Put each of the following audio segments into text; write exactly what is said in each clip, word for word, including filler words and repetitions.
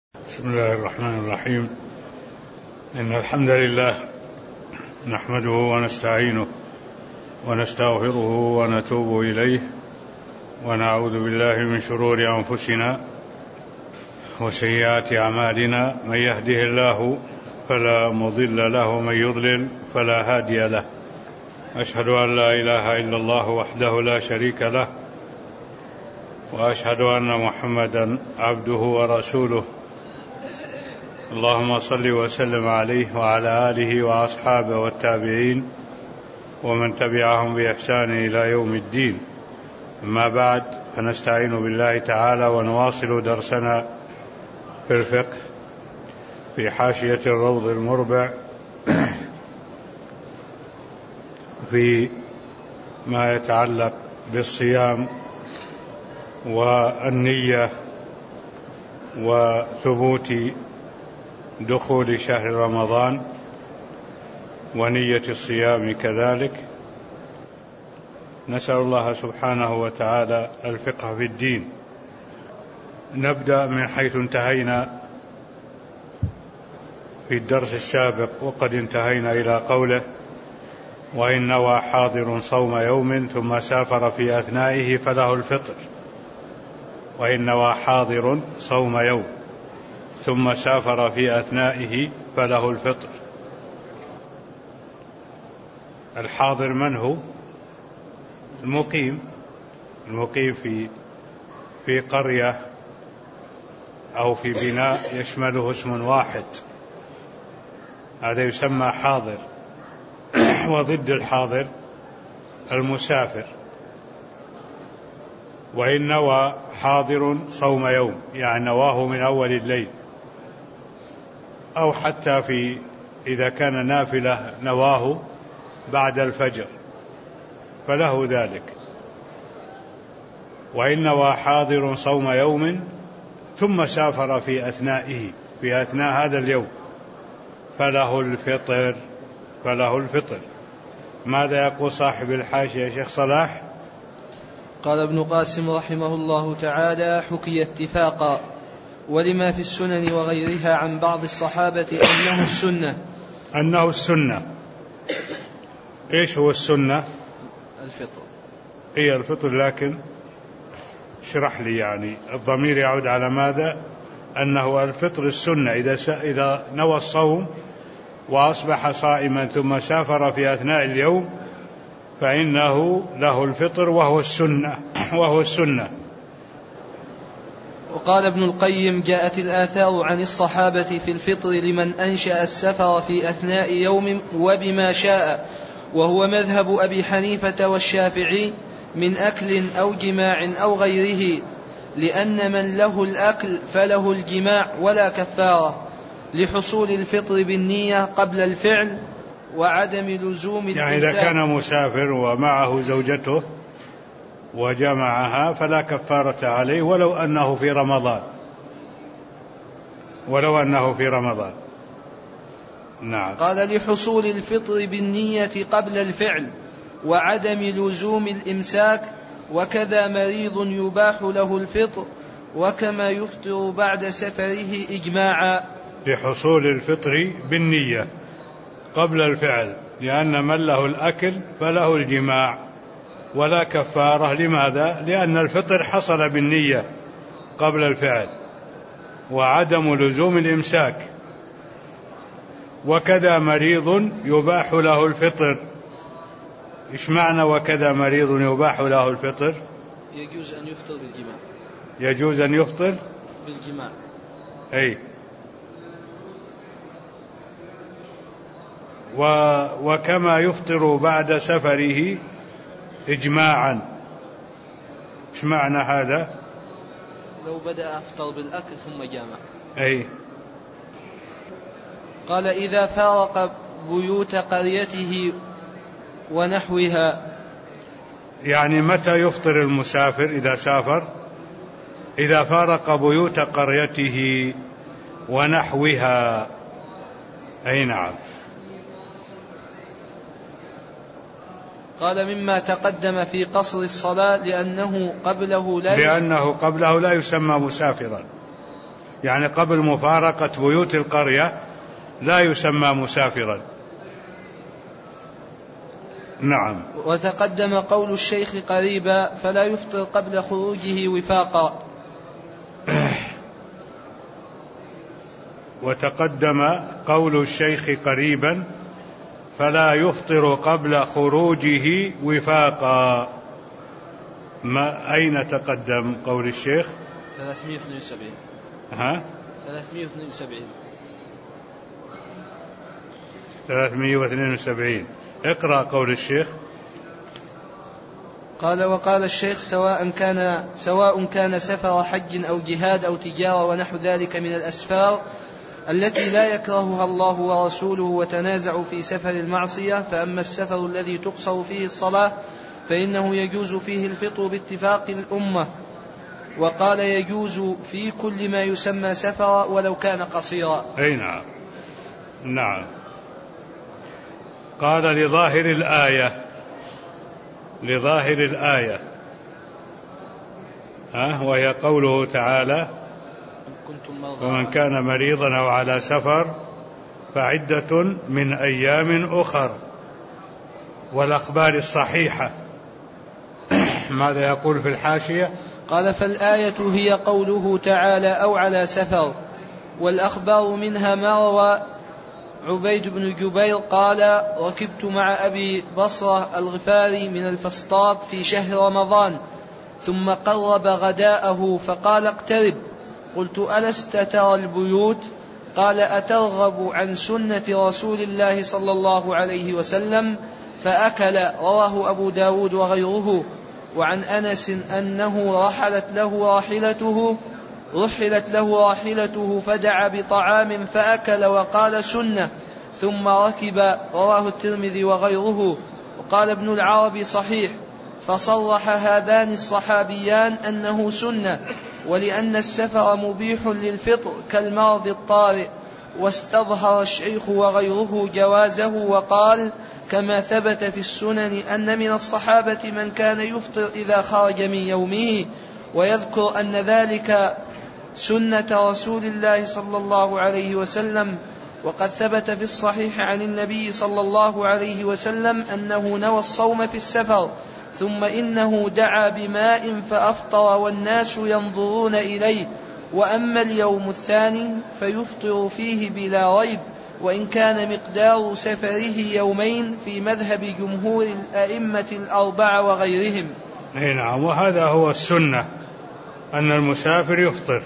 بسم الله الرحمن الرحيم. إن الحمد لله نحمده ونستعينه ونستغفره ونتوب إليه ونعوذ بالله من شرور أنفسنا وسيئات أعمالنا. من يهده الله فلا مضل له ومن يضلل فلا هادي له. أشهد أن لا إله إلا الله وحده لا شريك له وأشهد أن محمدا عبده ورسوله. اللهم صل وسلم عليه وعلى آله وأصحابه والتابعين ومن تبعهم بإحسان إلى يوم الدين. أما بعد، فنستعين بالله تعالى ونواصل درسنا في الفقه في حاشية الروض المربع في ما يتعلق بالصيام والنية وثبوت دخول شهر رمضان ونية الصيام كذلك. نسأل الله سبحانه وتعالى الفقه في الدين. نبدأ من حيث انتهينا في الدرس السابق، وقد انتهينا إلى قوله: وإن نوى حاضر صوم يوم ثم سافر في أثنائه فله الفطر. وإن نوى حاضر صوم يوم ثم سافر في أثنائه فله الفطر. الحاضر من هو؟ المقيم المقيم في في قرية أو في بناء يشمله اسم واحد، هذا يسمى حاضر. وضد الحاضر المسافر. وإن نوى حاضر صوم يوم، يعني نواه من أول الليل، أو حتى في إذا كان نافلة نواه بعد الفجر فله ذلك. وإن نوى حاضر صوم يوم ثم سافر في أثنائه في أثناء هذا اليوم فله الفطر فله الفطر. ماذا يقول صاحب الحاشية يا شيخ صلاح؟ قال ابن قاسم رحمه الله تعالى: حكي اتفاقا ولما في السنن وغيرها عن بعض الصحابة أنه السنة. أنه السنة. إيش هو السنة؟ الفطر. هي الفطر، لكن اشرح لي، يعني الضمير يعود على ماذا؟ أنه الفطر السنة إذا إذا نوى الصوم وأصبح صائما ثم سافر في أثناء اليوم فإنه له الفطر وهو السنة وهو السنة. وقال ابن القيم: جاءت الآثار عن الصحابة في الفطر لمن أنشأ السفر في أثناء يوم وبما شاء، وهو مذهب أبي حنيفة والشافعي من أكل أو جماع أو غيره، لأن من له الأكل فله الجماع ولا كفارة، لحصول الفطر بالنية قبل الفعل وعدم لزوم الإنسان. يعني إذا كان مسافر ومعه زوجته وجمعها فلا كفارة عليه ولو أنه في رمضان ولو أنه في رمضان. نعم. قال: لحصول الفطر بالنية قبل الفعل وعدم لزوم الإمساك، وكذا مريض يباح له الفطر، وكما يفطر بعد سفره إجماعا. لحصول الفطر بالنية قبل الفعل، لأن من له الأكل فله الجماع ولا كفارة. لماذا؟ لأن الفطر حصل بالنية قبل الفعل، وعدم لزوم الإمساك. وكذا مريض يباح له الفطر. إيش معنى وكذا مريض يباح له الفطر؟ يجوز أن يفطر بالجماع. يجوز أن يفطر بالجماع. أي. و وكما يفطر بعد سفره إجماعا. إيش معنى هذا؟ لو بدأ أفطر بالأكل ثم جامع. أي. قال: إذا فارق بيوت قريته ونحوها. يعني متى يفطر المسافر إذا سافر؟ إذا فارق بيوت قريته ونحوها. أي نعم. قال: مما تقدم في قصر الصلاة لأنه قبله لا لأنه قبله لا يسمى مسافرا، يعني قبل مفارقة بيوت القرية لا يسمى مسافرا. نعم. وتقدم قول الشيخ قريبا فلا يفطر قبل خروجه وفاقا. وتقدم قول الشيخ قريبا فلا يفطر قبل خروجه وفاقا. ما أين تقدم قول الشيخ؟ ثلاثمائة واثنين وسبعين. ها؟ ثلاثمائة واثنين وسبعين. ثلاثمائة واثنين وسبعين. اقرأ قول الشيخ. قال وقال الشيخ سواء كان سواء كان سفر حج أو جهاد أو تجارة ونحو ذلك من الأسفار التي لا يكرهها الله ورسوله وتنازعوا في سفر المعصية، فأما السفر الذي تقصر فيه الصلاة فإنه يجوز فيه الفطر باتفاق الأمة. وقال يجوز في كل ما يسمى سفر ولو كان قصيرا. أي نعم. نعم. قال لظاهر الآية لظاهر الآية ها وهي قوله تعالى ومن كان مريضا أو على سفر فعدة من أيام أخر، والأخبار الصحيحة. ماذا يقول في الحاشية؟ قال فالآية هي قوله تعالى أو على سفر، والأخبار منها ما روى عبيد بن جبير قال ركبت مع أبي بصرة الغفاري من الفسطاط في شهر رمضان ثم قرب غداءه فقال اقترب، قلت ألست ترى البيوت؟ قال أترغب عن سنة رسول الله صلى الله عليه وسلم؟ فأكل. رواه أبو داود وغيره. وعن أنس أنه رحلت له راحلته رحلت له راحلته فدعا بطعام فأكل وقال سنة ثم ركب. رواه الترمذي وغيره. وقال ابن العربي صحيح، فصرح هذان الصحابيان أنه سنة، ولأن السفر مبيح للفطر كالمرض الطارئ. واستظهر الشيخ وغيره جوازه وقال كما ثبت في السنن أن من الصحابة من كان يفطر إذا خرج من يومه، ويذكر أن ذلك سنة رسول الله صلى الله عليه وسلم. وقد ثبت في الصحيح عن النبي صلى الله عليه وسلم أنه نوى الصوم في السفر ثم إنه دعا بماء فأفطر والناس ينظرون إليه. وأما اليوم الثاني فيفطر فيه بلا ريب، وإن كان مقدار سفره يومين في مذهب جمهور الأئمة الأربعة وغيرهم. نعم. وهذا هو السنة، أن المسافر يفطر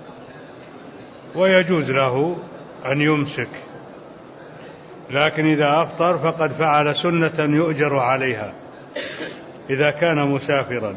ويجوز له أن يمسك، لكن إذا أفطر فقد فعل سنة يؤجر عليها إذا كان مسافرا.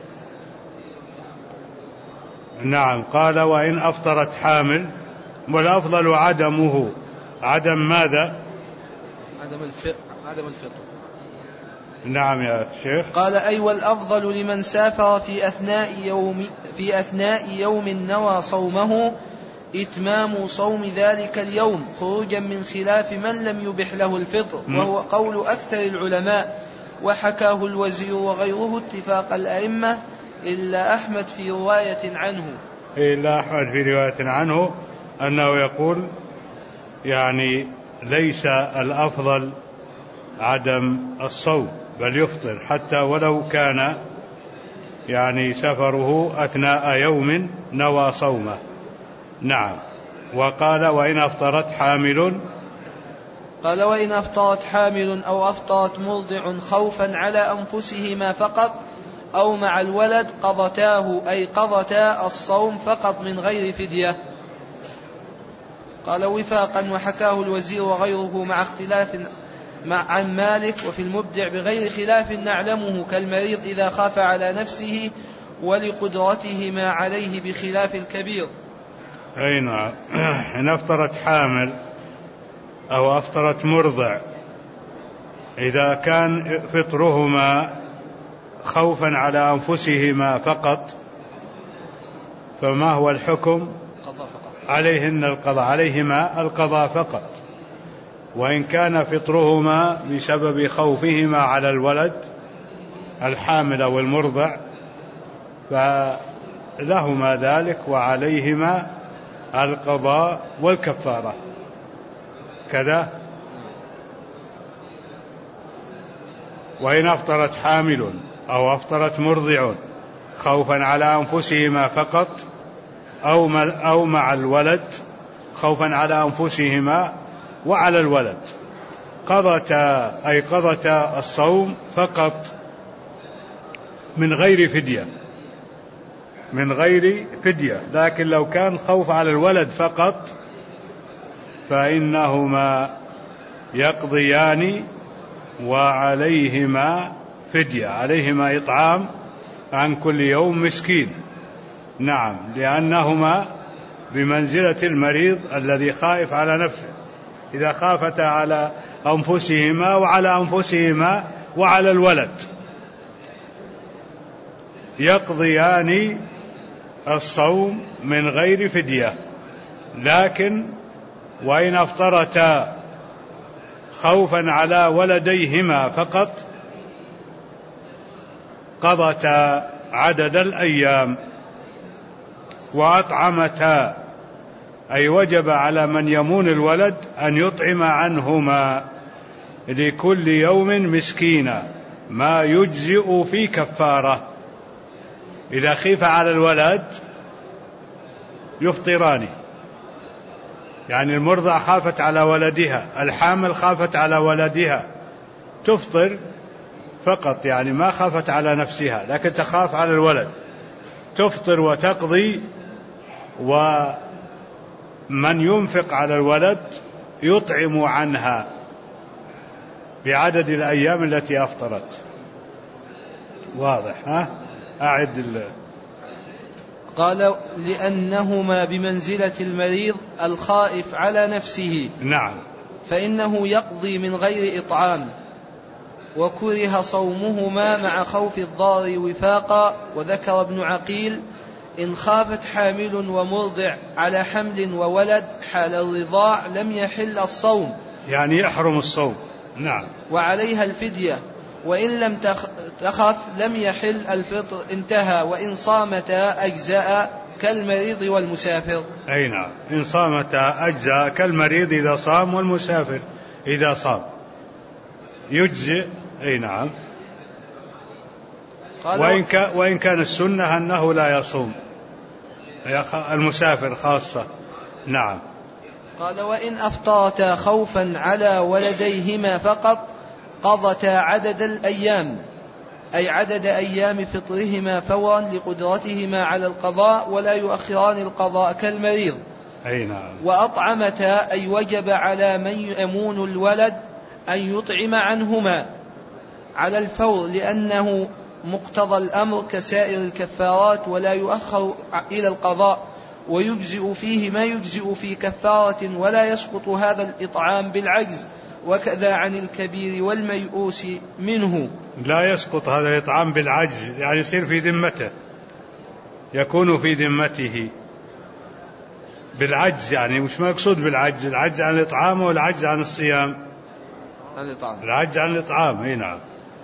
نعم. قال وإن أفطرت حامل، والأفضل عدمه. عدم ماذا؟ عدم الفطر. عدم الفطر. نعم يا شيخ. قال أي والأفضل لمن سافر في أثناء يوم في أثناء يوم نوى صومه إتمام صوم ذلك اليوم خروجا من خلاف من لم يبح له الفطر، وهو قول أكثر العلماء، وحكاه الوزير وغيره اتفاق الأئمة إلا أحمد في رواية عنه إلا أحمد في رواية عنه أنه يقول يعني ليس الأفضل عدم الصوم بل يفطر حتى ولو كان يعني سفره أثناء يوم نوى صومه. نعم. وقال وإن أفطرت حامل قال وإن أفطرت حامل أو أفطرت مرضع خوفا على أنفسهما فقط أو مع الولد قضتاه، أي قضتا الصوم فقط من غير فدية. قال وفاقا، وحكاه الوزير وغيره مع اختلاف مع عن مالك وفي المبدع بغير خلاف نعلمه كالمريض إذا خاف على نفسه ولقدرته ما عليه بخلاف الكبير. أي نعم. إن أفطرت حامل أو أفطرت مرضع إذا كان فطرهما خوفا على أنفسهما فقط فما هو الحكم؟ عليهن القضاء، عليهما القضاء فقط. وإن كان فطرهما بسبب خوفهما على الولد الحامل أو المرضع فلهما ذلك وعليهما القضاء والكفارة كذا. وإن أفطرت حامل أو أفطرت مرضع خوفا على أنفسهما فقط أو مع الولد خوفا على أنفسهما وعلى الولد قضتا أي قضتا الصوم فقط من غير فدية من غير فدية. لكن لو كان خوف على الولد فقط فإنهما يقضيان وعليهما فدية، عليهما إطعام عن كل يوم مسكين. نعم، لأنهما بمنزلة المريض الذي خائف على نفسه، إذا خافتا على أنفسهما وعلى أنفسهما وعلى الولد يقضيان الصوم من غير فدية. لكن وإن أفطرتا خوفا على ولديهما فقط قضتا عدد الأيام وأطعمتا، أي وجب على من يمون الولد أن يطعم عنهما لكل يوم مسكينا ما يجزئ في كفارة. إذا خيف على الولد يفطران، يعني المرضع خافت على ولدها، الحامل خافت على ولدها، تفطر فقط، يعني ما خافت على نفسها لكن تخاف على الولد، تفطر وتقضي. ومن ينفق على الولد يطعم عنها بعدد الأيام التي أفطرت. واضح؟ ها؟ أعد ال... قال لأنهما بمنزلة المريض الخائف على نفسه. نعم. فإنه يقضي من غير إطعام، وكره صومهما مع خوف الضار وفاقا. وذكر ابن عقيل إن خافت حامل ومرضع على حمل وولد حال الرضاع لم يحل الصوم، يعني يحرم الصوم. نعم. وعليها الفدية، وإن لم تخف لم يحل الفطر انتهى. وإن صامتا أجزاء كالمريض والمسافر. أي نعم، إن صامتا أجزاء كالمريض إذا صام والمسافر إذا صام يجزئ. أي نعم. وإن كان, وإن كان السنة أنه لا يصوم المسافر خاصة. نعم. قال وإن أفطرتا خوفا على ولديهما فقط قضتا عدد الأيام، أي عدد أيام فطرهما فورا لقدرتهما على القضاء، ولا يؤخران القضاء كالمريض. أي نعم. وأطعمتا، أي وجب على من يأمون الولد أن يطعم عنهما على الفور، لأنه مقتضى الأمر كسائر الكفارات، ولا يؤخر إلى القضاء، ويجزئ فيه ما يجزئ في كفارة، ولا يسقط هذا الإطعام بالعجز. وكذا عن الكبير والميؤوس منه. لا يسقط هذا الإطعام بالعجز، يعني يصير في ذمته، يكون في ذمته بالعجز. يعني مش مقصود بالعجز، العجز عن الإطعام والعجز عن الصيام. الإطعام. العجز عن الإطعام. اي نعم.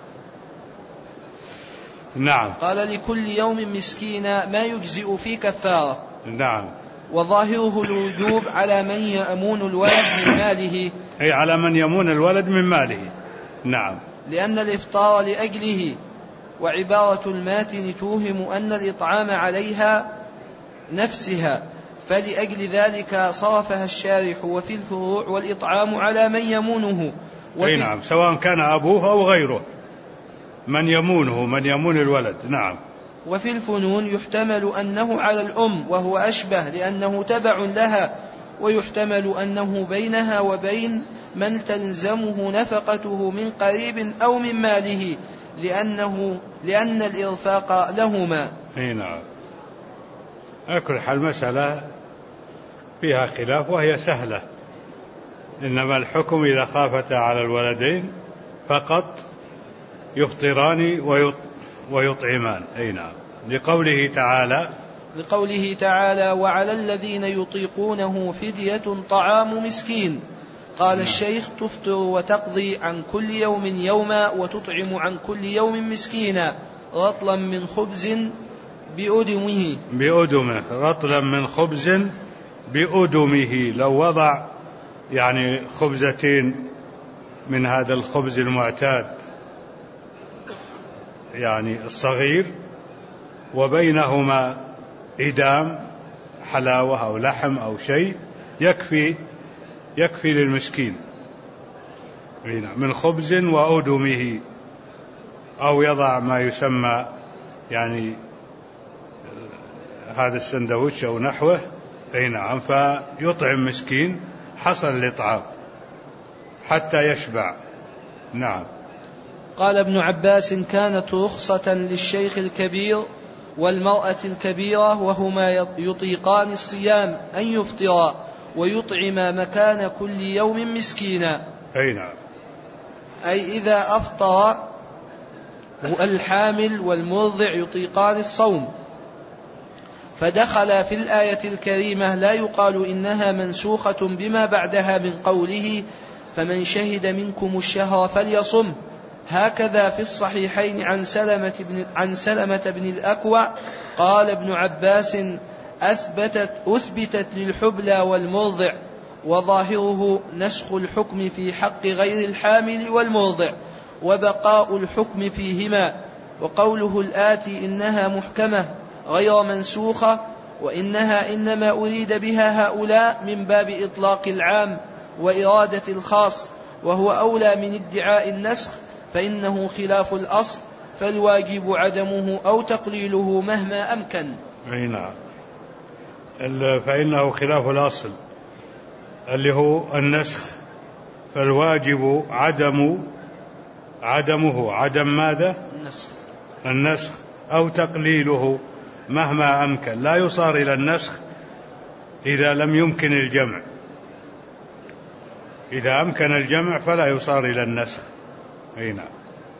نعم. قال لكل يوم مسكينا ما يجزئ في كفارة. نعم. وظاهره الوجوب على من يأمون الولد من ماله، أي على من يمون الولد من ماله. نعم. لأن الإفطار لأجله. وعبارة الماتن توهم أن الإطعام عليها نفسها، فلأجل ذلك صرفها الشارح. وفي الفروع والإطعام على من يمونه. أي نعم، سواء كان أبوه أو غيره من يمونه، من يمون الولد. نعم. وفي الفنون يحتمل أنه على الأم وهو أشبه لأنه تبع لها، ويحتمل أنه بينها وبين من تلزمه نفقته من قريب أو من ماله، لأنه لأن الإرفاق لهما. أي نعم. على كل حال مسألة فيها خلاف وهي سهلة، إنما الحكم إذا خافتا على الولدين فقط يفطران ويطعمان. أي نعم. لقوله تعالى لقوله تعالى وعلى الذين يطيقونه فدية طعام مسكين. قال نعم. الشيخ تفطر وتقضي عن كل يوم يوما، وتطعم عن كل يوم مسكينا رطلا من خبز بأدمه بأدمه رطلا من خبز بأدمه، لو وضع يعني خبزتين من هذا الخبز المعتاد يعني الصغير وبينهما إدام حلاوة أو لحم أو شيء يكفي يكفي للمسكين من خبز وأدمه، أو يضع ما يسمى يعني هذا السندوتش أو نحوه، أي نعم، فيطعم مسكين حصل الإطعام حتى يشبع. نعم. قال ابن عباس: كانت رخصة للشيخ الكبير والمرأة الكبيرة وهما يطيقان الصيام أن يفطرا ويطعما مكان كل يوم مسكينا. أي نعم. أي إذا أفطر الحامل والمرضع يطيقان الصوم. فدخل في الآية الكريمة لا يقال إنها منسوخة بما بعدها من قوله: فمن شهد منكم الشهر فليصم. هكذا في الصحيحين عن سلمة بن, عن سلمة بن الأكوع قال ابن عباس: أثبتت, أثبتت للحبلى والمرضع، وظاهره نسخ الحكم في حق غير الحامل والمرضع وبقاء الحكم فيهما. وقوله الآتي إنها محكمة غير منسوخة، وإنها إنما أريد بها هؤلاء من باب إطلاق العام وإرادة الخاص، وهو أولى من ادعاء النسخ، فإنه خلاف الأصل، فالواجب عدمه أو تقليله مهما أمكن. أي نعم. فإنه خلاف الأصل اللي هو النسخ، فالواجب عدم عدمه عدم ماذا؟ النسخ. النسخ أو تقليله مهما أمكن. لا يصار إلى النسخ إذا لم يمكن الجمع، إذا أمكن الجمع فلا يصار إلى النسخ. أي نعم.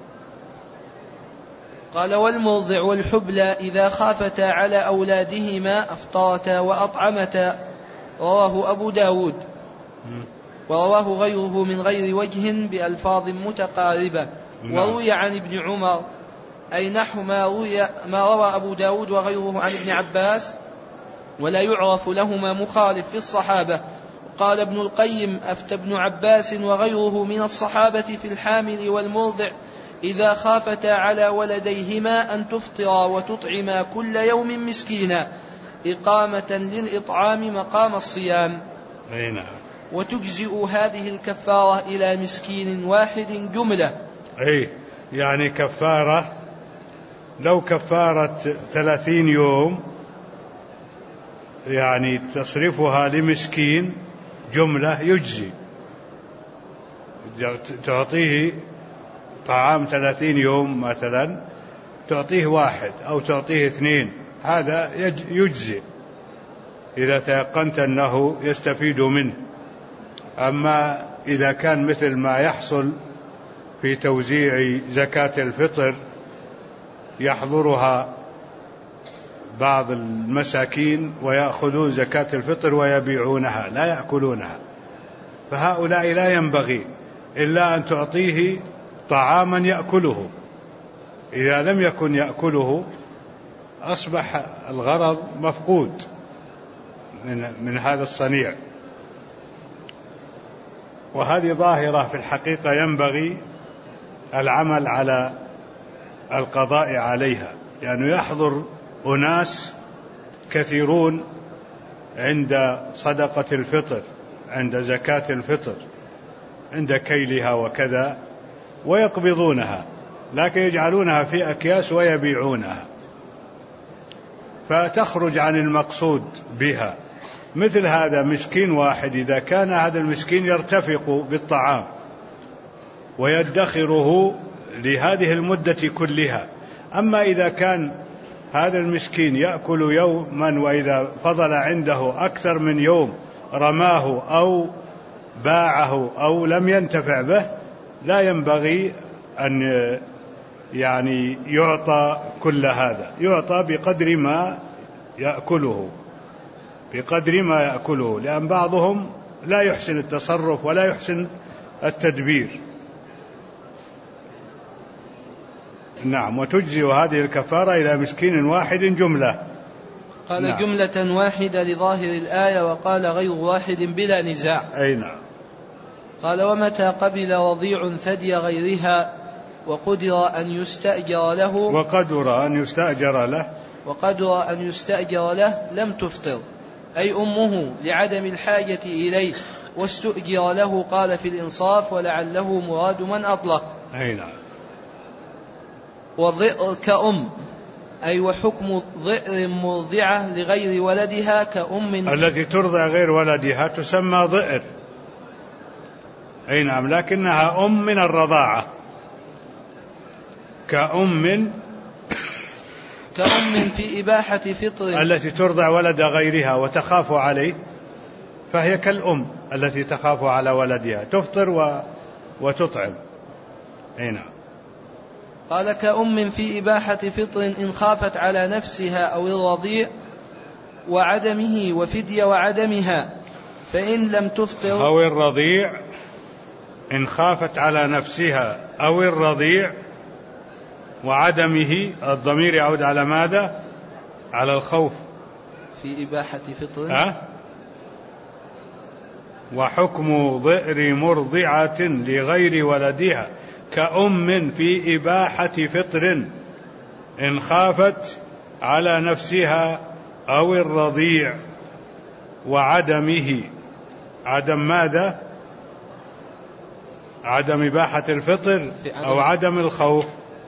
قال: والمرضع والحبلى إذا خافتا على أولادهما أفطرتا وأطعمتا. رواه أبو داود ورواه غيره من غير وجه بألفاظ متقاربة. وروي عن ابن عمر أي نحو ما روي ما روى أبو داود وغيره عن ابن عباس، ولا يعرف لهما مخالف في الصحابة. قال ابن القيم: أفتى ابن عباس وغيره من الصحابة في الحامل والمرضع إذا خافتا على ولديهما أن تفطرا وتطعما كل يوم مسكينا، إقامة للإطعام مقام الصيام. أي نعم. وتجزئ هذه الكفارة إلى مسكين واحد جملة. أي يعني كفارة، لو كفارة ثلاثين يوم يعني تصرفها لمسكين جملة يجزي، تعطيه طعام ثلاثين يوم مثلا، تعطيه واحد أو تعطيه اثنين، هذا يجزي إذا تيقنت أنه يستفيد منه. أما إذا كان مثل ما يحصل في توزيع زكاة الفطر، يحضرها بعض المساكين ويأخذون زكاة الفطر ويبيعونها لا يأكلونها، فهؤلاء لا ينبغي إلا أن تعطيه طعاما يأكله. إذا لم يكن يأكله أصبح الغرض مفقود من, من هذا الصنيع. وهذه ظاهرة في الحقيقة ينبغي العمل على القضاء عليها، يعني يحضر أناس كثيرون عند صدقة الفطر، عند زكاة الفطر، عند كيلها وكذا، ويقبضونها، لكن يجعلونها في أكياس ويبيعونها، فتخرج عن المقصود بها. مثل هذا مسكين واحد إذا كان هذا المسكين يرتفق بالطعام ويدخره لهذه المدة كلها، أما إذا كان هذا المسكين يأكل يوما وإذا فضل عنده أكثر من يوم رماه أو باعه أو لم ينتفع به، لا ينبغي أن يعني يعطى كل هذا، يعطى بقدر ما يأكله، بقدر ما يأكله، لأن بعضهم لا يحسن التصرف ولا يحسن التدبير. نعم. وتجزي هذه الكفارة إلى مسكين واحد جملة. قال نعم. جملة واحدة لظاهر الآية، وقال غير واحد بلا نزاع. أي نعم. قال ومتى قبل رضيع ثدي غيرها وقدر أن يستأجر له وقدر أن يستأجر له وقدر أن يستأجر له لم تفطر، أي أمه لعدم الحاجة إليه، واستؤجر له. قال في الإنصاف ولعله مراد من أطلق. أي نعم. وضئر كأم، أي وحكم ضئر مرضعة لغير ولدها كأم التي ترضع غير ولدها تسمى ضئر. أي نعم، لكنها أم من الرضاعة، كأم كأم في إباحة فطر التي ترضع ولد غيرها وتخاف عليه، فهي كالأم التي تخاف على ولدها، تفطر و... وتطعم. أي نعم. قال كأم في إباحة فطر إن خافت على نفسها أو الرضيع وعدمه وفدية وعدمها، فإن لم تفطر أو الرضيع إن خافت على نفسها أو الرضيع وعدمه، الضمير يعود على ماذا؟ على الخوف في إباحة فطر. أه؟ وحكم ضئر مرضعة لغير ولدها كأم في إباحة فطر إن خافت على نفسها أو الرضيع وعدمه. عدم ماذا؟ عدم إباحة الفطر أو عدم الخوف؟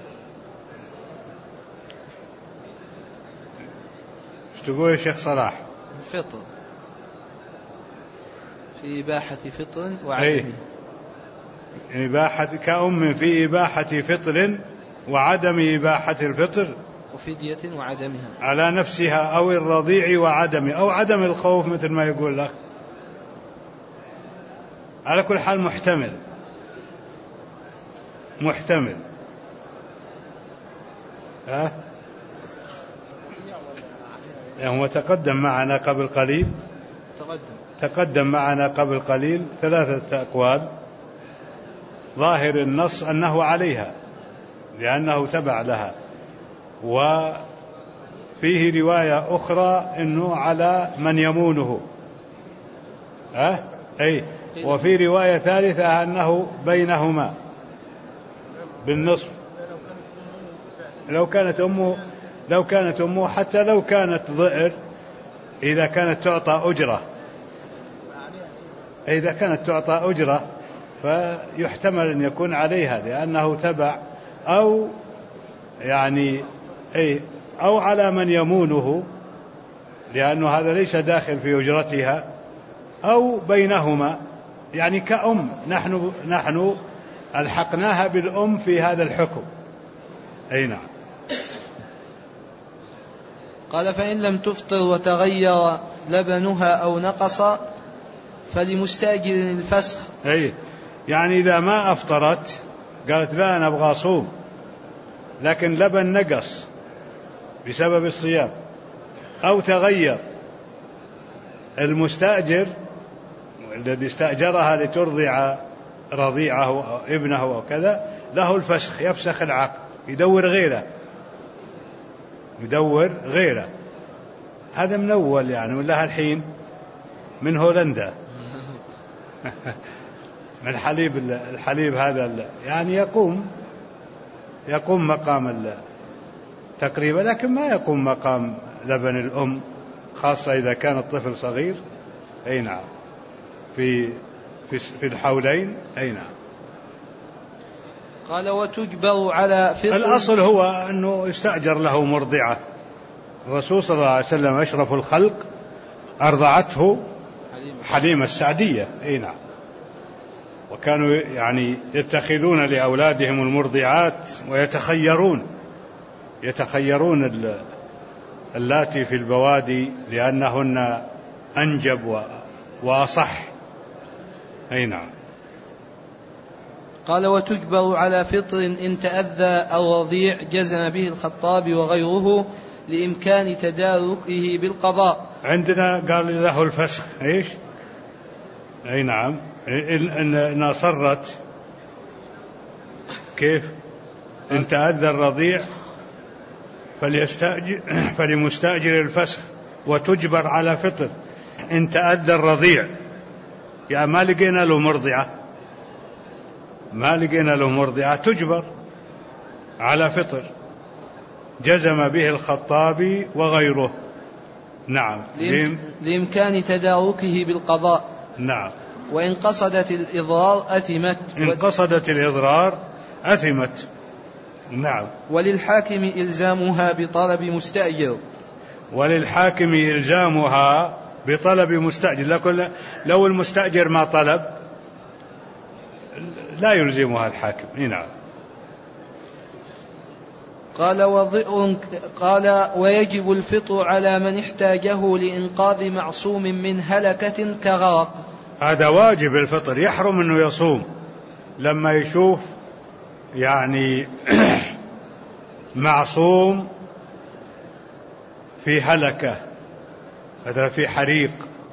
ايش تقول يا شيخ صلاح؟ الفطر في إباحة فطر وعدمه. إباحة كأم في إباحة فطر وعدم إباحة الفطر وفدية وعدمها على نفسها أو الرضيع وعدم أو عدم الخوف، مثل ما يقول لك. على كل حال محتمل محتمل ها؟ هو تقدم معنا قبل قليل تقدم تقدم معنا قبل قليل ثلاثة أقوال. ظاهر النص أنه عليها لأنه تبع لها، وفيه رواية أخرى أنه على من يمونه أه؟ أي وفي رواية ثالثة أنه بينهما بالنصف. لو كانت أمه لو كانت أمه حتى لو كانت ضئر، إذا كانت تعطى أجرة إذا كانت تعطى أجرة فيحتمل أن يكون عليها لأنه تبع، أو يعني أي أو على من يمونه لأنه هذا ليس داخل في أجرتها، أو بينهما يعني كأم. نحن نحن ألحقناها بالأم في هذا الحكم. أي نعم. قال فإن لم تفطر وتغير لبنها أو نقص فلمستأجر الفسخ. أي يعني إذا ما أفطرت قالت لا أنا أبغى أصوم، لكن لبن نقص بسبب الصيام أو تغير، المستأجر الذي استأجرها لترضع رضيعه أو ابنه أو كذا له الفسخ، يفسخ العقد، يدور غيره يدور غيره. هذا من أول يعني ولا الحين من هولندا من الحليب الحليب هذا يعني يقوم يقوم مقام تقريبا، لكن ما يقوم مقام لبن الأم، خاصة إذا كان الطفل صغير. أي نعم. في في في الحولين. أي نعم. قال وتجبر على فطر. الأصل هو أنه يستأجر له مرضعة. الرسول صلى الله عليه وسلم أشرف الخلق أرضعته حليمة السعدية. أي نعم. وكانوا يعني يتخذون لأولادهم المرضعات ويتخيرون يتخيرون اللاتي في البوادي لأنهن أنجب وأصح. أي نعم. قال وتجبر على فطر إن تأذى الرضيع، جزم به الخطابي وغيره لإمكان تداركه بالقضاء. عندنا قال له الفسخ. إيش؟ أي نعم. إن أصرت كيف؟ إن تأذى الرضيع فليستأجر فلمستأجر الفسخ وتجبر على فطر. إن تأذى الرضيع، يعني ما لقينا له مرضعة، ما لقينا له مرضعة تجبر على فطر، جزم به الخطابي وغيره. نعم. لإمكان تداركه بالقضاء. نعم. وإن قصدت الإضرار أثمت. إن قصدت الإضرار أثمت. نعم. وللحاكم إلزامها بطلب مستأجر. وللحاكم إلزامها بطلب مستأجر، لكن لو المستأجر ما طلب لا يلزمها الحاكم. نعم. قال وضئ قال ويجب الفطر على من احتاجه لإنقاذ معصوم من هلكة كغرق. هذا واجب الفطر، يحرم أنه يصوم لما يشوف يعني معصوم في هلكة، مثلا في حريق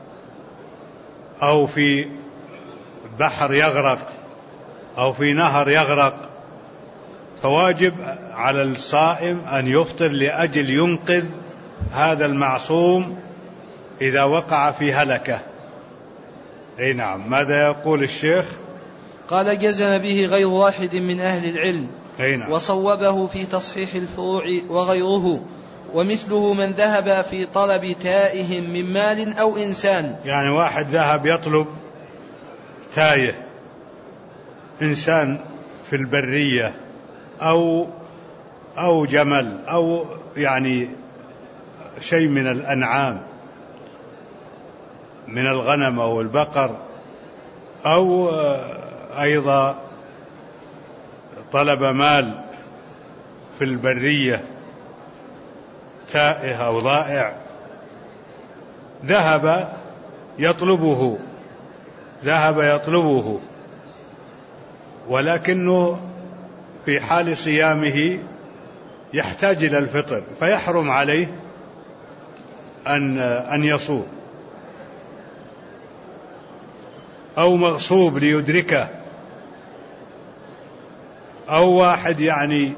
أو في بحر يغرق أو في نهر يغرق، فواجب على الصائم أن يفطر لأجل ينقذ هذا المعصوم إذا وقع في هلكة. أي نعم. ماذا يقول الشيخ؟ قال جزم به غير واحد من أهل العلم. أي نعم. وصوبه في تصحيح الفروع وغيره، ومثله من ذهب في طلب تائه من مال أو إنسان. يعني واحد ذهب يطلب تايه، إنسان في البرية أو أو جمل أو يعني شيء من الأنعام من الغنم أو البقر، أو أيضا طلب مال في البرية تائه أو ضائع، ذهب يطلبه ذهب يطلبه ولكنه في حال صيامه يحتاج إلى الفطر، فيحرم عليه أن أن يصوم. أو مغصوب ليدركه، أو واحد يعني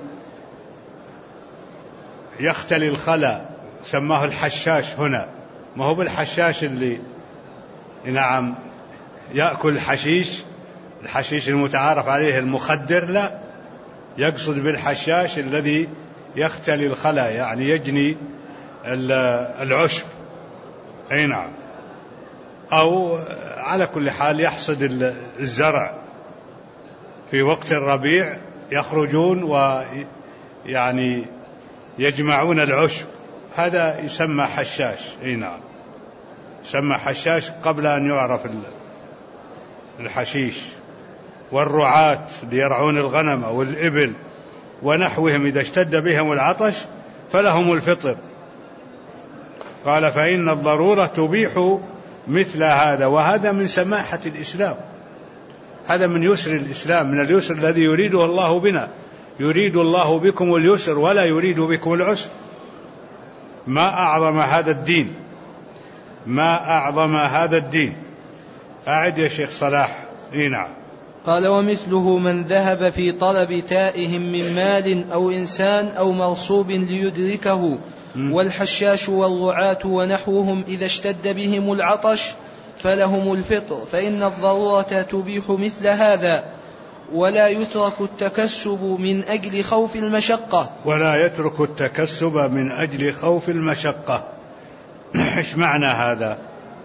يختلي الخلا، سماه الحشاش هنا، ما هو بالحشاش اللي نعم يأكل الحشيش، الحشيش المتعارف عليه المخدر، لا، يقصد بالحشاش الذي يختلي الخلا، يعني يجني العشب. أي نعم. أو على كل حال يحصد الزرع في وقت الربيع، يخرجون ويعني يجمعون العشب، هذا يسمى حشاش. أي نعم، يسمى حشاش قبل أن يعرف الحشيش. والرعاة ليرعون الغنم أو الإبل ونحوهم إذا اشتد بهم العطش فلهم الفطر. قال فإن الضرورة تبيح مثل هذا، وهذا من سماحة الإسلام، هذا من يسر الإسلام، من اليسر الذي يريده الله بنا. يريد الله بكم اليسر ولا يريد بكم العسر. ما أعظم هذا الدين، ما أعظم هذا الدين. أعد يا شيخ صلاح. إيه نعم. قال ومثله من ذهب في طلب تائه من مال أو إنسان أو مغصوب ليدركه، والحشاش والرعاة ونحوهم إذا اشتد بهم العطش فلهم الفطر، فإن الضرورة تبيح مثل هذا، ولا يترك التكسب من أجل خوف المشقة. ولا يترك التكسب من أجل خوف المشقة. إيش معنى هذا؟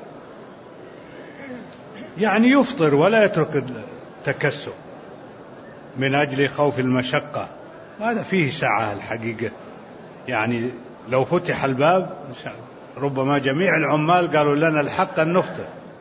يعني يفطر ولا يترك التكسب من أجل خوف المشقة، هذا فيه سعة الحقيقة. يعني لو فتح الباب ربما جميع العمال قالوا لنا الحق أن نفطر.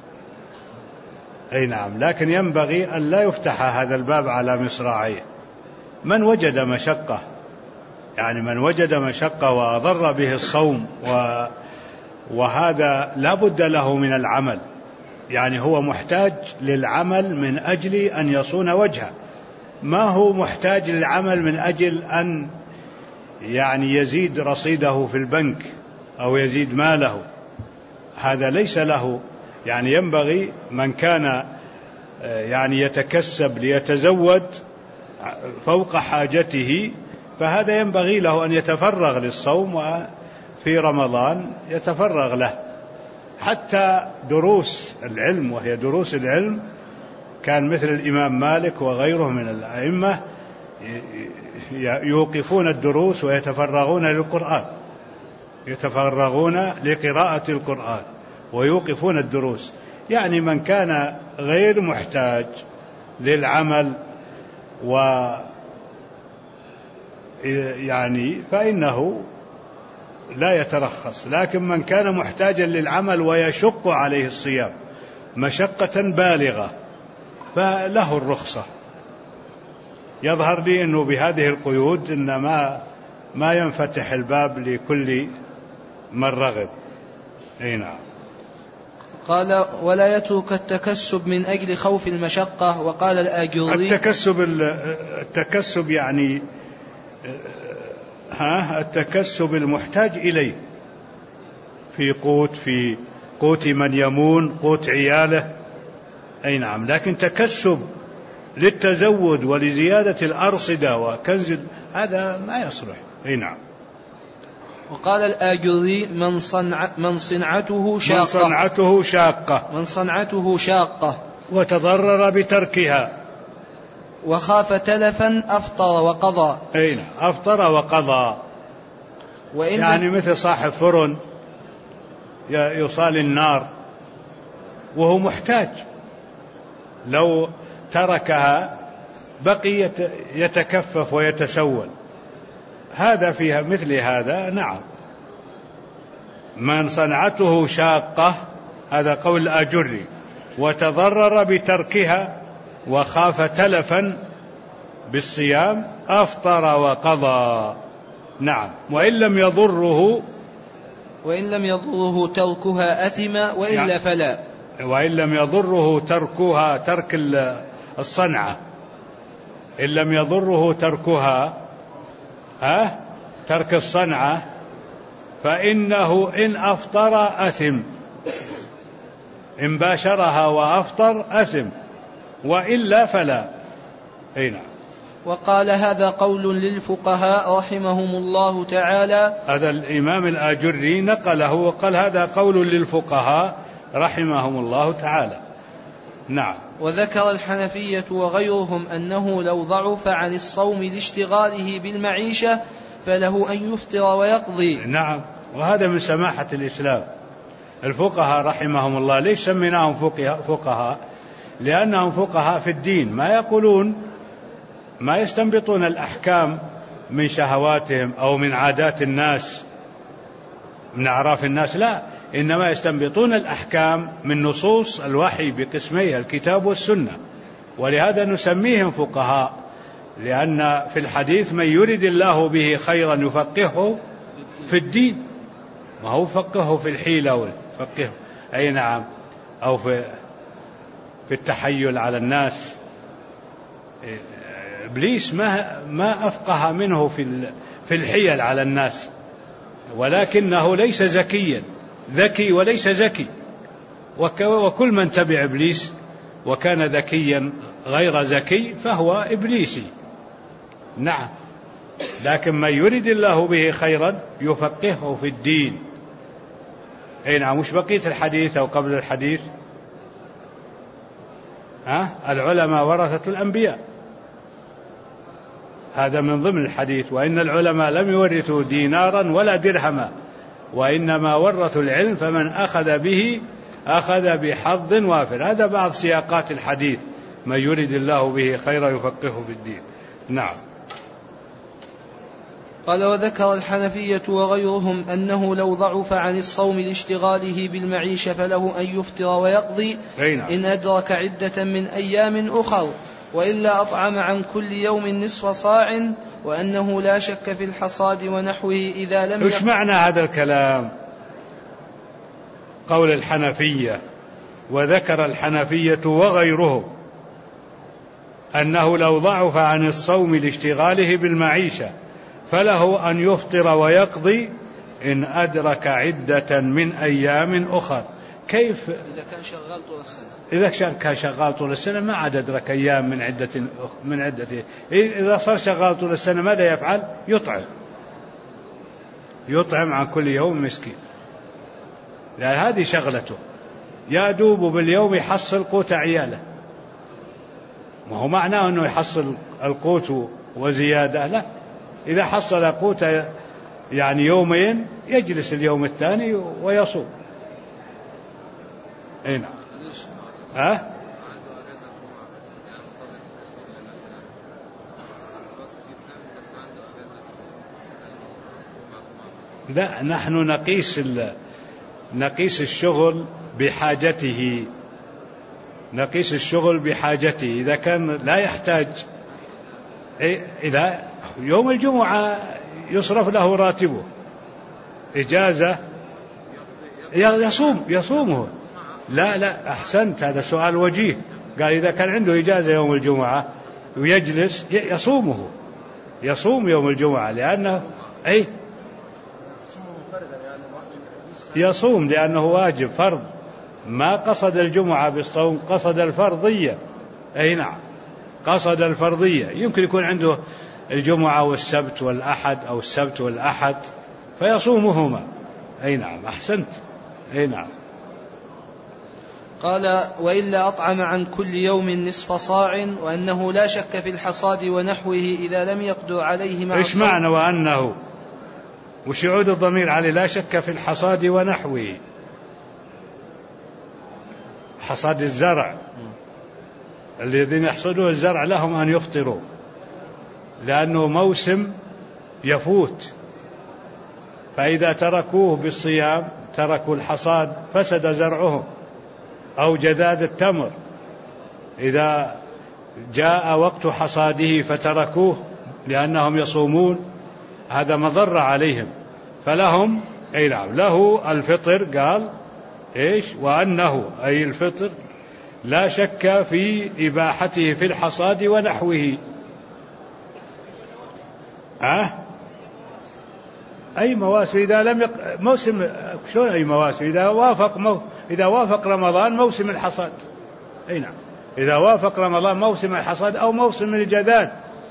أي نعم. لكن ينبغي أن لا يفتح هذا الباب على مصراعيه. من وجد مشقة، يعني من وجد مشقة وأضر به الصوم، و وهذا لا بد له من العمل، يعني هو محتاج للعمل من أجل أن يصون وجهه، ما هو محتاج للعمل من أجل أن يعني يزيد رصيده في البنك أو يزيد ماله. هذا ليس له. يعني ينبغي من كان يعني يتكسب ليتزود فوق حاجته، فهذا ينبغي له أن يتفرغ للصوم في رمضان يتفرغ له. حتى دروس العلم وهي دروس العلم كان مثل الإمام مالك وغيره من الأئمة يوقفون الدروس ويتفرغون للقرآن، يتفرغون لقراءة القرآن ويوقفون الدروس. يعني من كان غير محتاج للعمل و يعني فإنه لا يترخص، لكن من كان محتاجا للعمل ويشق عليه الصيام مشقة بالغة فله الرخصة. يظهر لي أنه بهذه القيود إن ما ما ينفتح الباب لكل من رغب. أي نعم. قال ولا يترك التكسب من أجل خوف المشقة. وقال الآجري التكسب التكسب يعني ها التكسب المحتاج إليه في قوت في قوت من يمون، قوت عياله. أي نعم. لكن تكسب للتزود ولزيادة الأرصدة وكنز هذا ما يصلح. أي نعم. وقال الآجري من, صنع من صنعته شاقة من صنعته شاقة من صنعته شاقة وتضرر بتركها وخاف تلفا أفطر وقضى. أي نعم. أفطر وقضى. يعني مثل صاحب فرن يصال النار وهو محتاج، لو تركها بقي يتكفف ويتسول. هذا فيها مثل هذا. نعم. من صنعته شاقة هذا قول الآجري وتضرر بتركها وخاف تلفا بالصيام أفطر وقضى. نعم. وإن لم يضره وإن لم يضره تركها أثم وإلا يعني فلا. وإن لم يضره تركها ترك الصنعة إن لم يضره تركها ها ترك الصنعة فإنه إن أفطر أثم، إن باشرها وأفطر أثم وإلا فلا. أي نعم. وقال هذا قول للفقهاء رحمهم الله تعالى. هذا الإمام الآجري نقله وقال هذا قول للفقهاء رحمهم الله تعالى. نعم. وذكر الحنفية وغيرهم أنه لو ضعف عن الصوم لاشتغاله بالمعيشة فله أن يفطر ويقضي. نعم. وهذا من سماحة الإسلام. الفقهاء رحمهم الله ليش سميناهم فقهاء؟ لأنهم فقهاء في الدين، ما يقولون ما يستنبطون الأحكام من شهواتهم أو من عادات الناس من أعراف الناس، لا، إنما يستنبطون الأحكام من نصوص الوحي بقسميه الكتاب والسنة. ولهذا نسميهم فقهاء، لأن في الحديث من يرد الله به خيرا يفقهه في الدين، ما هو فقهه في الحيلة فقهه أي نعم أو في في التحيل على الناس. إبليس ما ما أفقه منه في في الحيل على الناس، ولكنه ليس ذكيا، ذكي وليس ذكي، وكل من تبع إبليس وكان ذكيا غير ذكي فهو إبليسي. نعم. لكن من يريد الله به خيرا يفقهه في الدين. أي نعم. مش بقية الحديث أو قبل الحديث ها العلماء ورثة الأنبياء، هذا من ضمن الحديث. وإن العلماء لم يورثوا دينارا ولا درهما وإنما ورثوا العلم فمن أخذ به أخذ بحظ وافر. هذا بعض سياقات الحديث من يريد الله به خيرا يفقهه في الدين. نعم. قال وذكر الحنفية وغيرهم أنه لو ضعف عن الصوم لاشتغاله بالمعيشة فله أن يفطر ويقضي إن أدرك عدة من أيام أخر، وإلا أطعم عن كل يوم نصف صاع، وأنه لا شك في الحصاد ونحوه إذا لم. إيش معنى هذا الكلام؟ قول الحنفية وذكر الحنفية وغيرهم أنه لو ضعف عن الصوم لاشتغاله بالمعيشة فله أن يفطر ويقضي إن أدرك عدة من أيام أخر. كيف؟ إذا كان شغال طول السنة. إذا كان شغال طول السنة ما عاد أدرك أيام من عدة من عدة. إذا صار شغال طول السنة ماذا يفعل؟ يطعم. يطعم عن كل يوم مسكين، لأن هذه شغلته، يا دوب باليوم يحصل قوت عياله. ما هو معناه أنه يحصل القوت وزيادة، لا، إذا حصل قوت يعني يومين يجلس اليوم الثاني ويصوم. أي نعم. ها؟ لا، نحن نقيس نقيس الشغل بحاجته، نقيس الشغل بحاجته. إذا كان لا يحتاج، إذا يوم الجمعة يصرف له راتبه، إجازة يصوم يصومه. لا لا، أحسنت، هذا سؤال وجيه. قال إذا كان عنده إجازة يوم الجمعة ويجلس يصومه، يصوم يوم الجمعة لأنه أي يصوم لأنه واجب فرض، ما قصد الجمعة بالصوم، قصد الفرضية. أي نعم، قصد الفرضية. يمكن يكون عنده الجمعة والسبت والأحد أو السبت والأحد فيصومهما. أي نعم، أحسنت. أي نعم. قال: وإلا أطعم عن كل يوم نصف صاع، وأنه لا شك في الحصاد ونحوه إذا لم يقدر عليه مع إيش معنى وأنه؟ وش يعود الضمير عليه؟ لا شك في الحصاد ونحوه، حصاد الزرع، الذين يحصدون الزرع لهم أن يفطروا لأنه موسم يفوت، فإذا تركوه بالصيام تركوا الحصاد فسد زرعهم، أو جذاذ التمر إذا جاء وقت حصاده فتركوه لأنهم يصومون هذا مضر عليهم، فلهم أي نعم له الفطر. قال إيش؟ وأنه أي الفطر لا شك في إباحته في الحصاد ونحوه. أه؟ أي مواسم إذا لم يق... موسم شلون أي مواسم؟ إذا وافق مو... إذا وافق رمضان موسم الحصاد. أي نعم، إذا وافق رمضان موسم الحصاد أو موسم الجذاذ،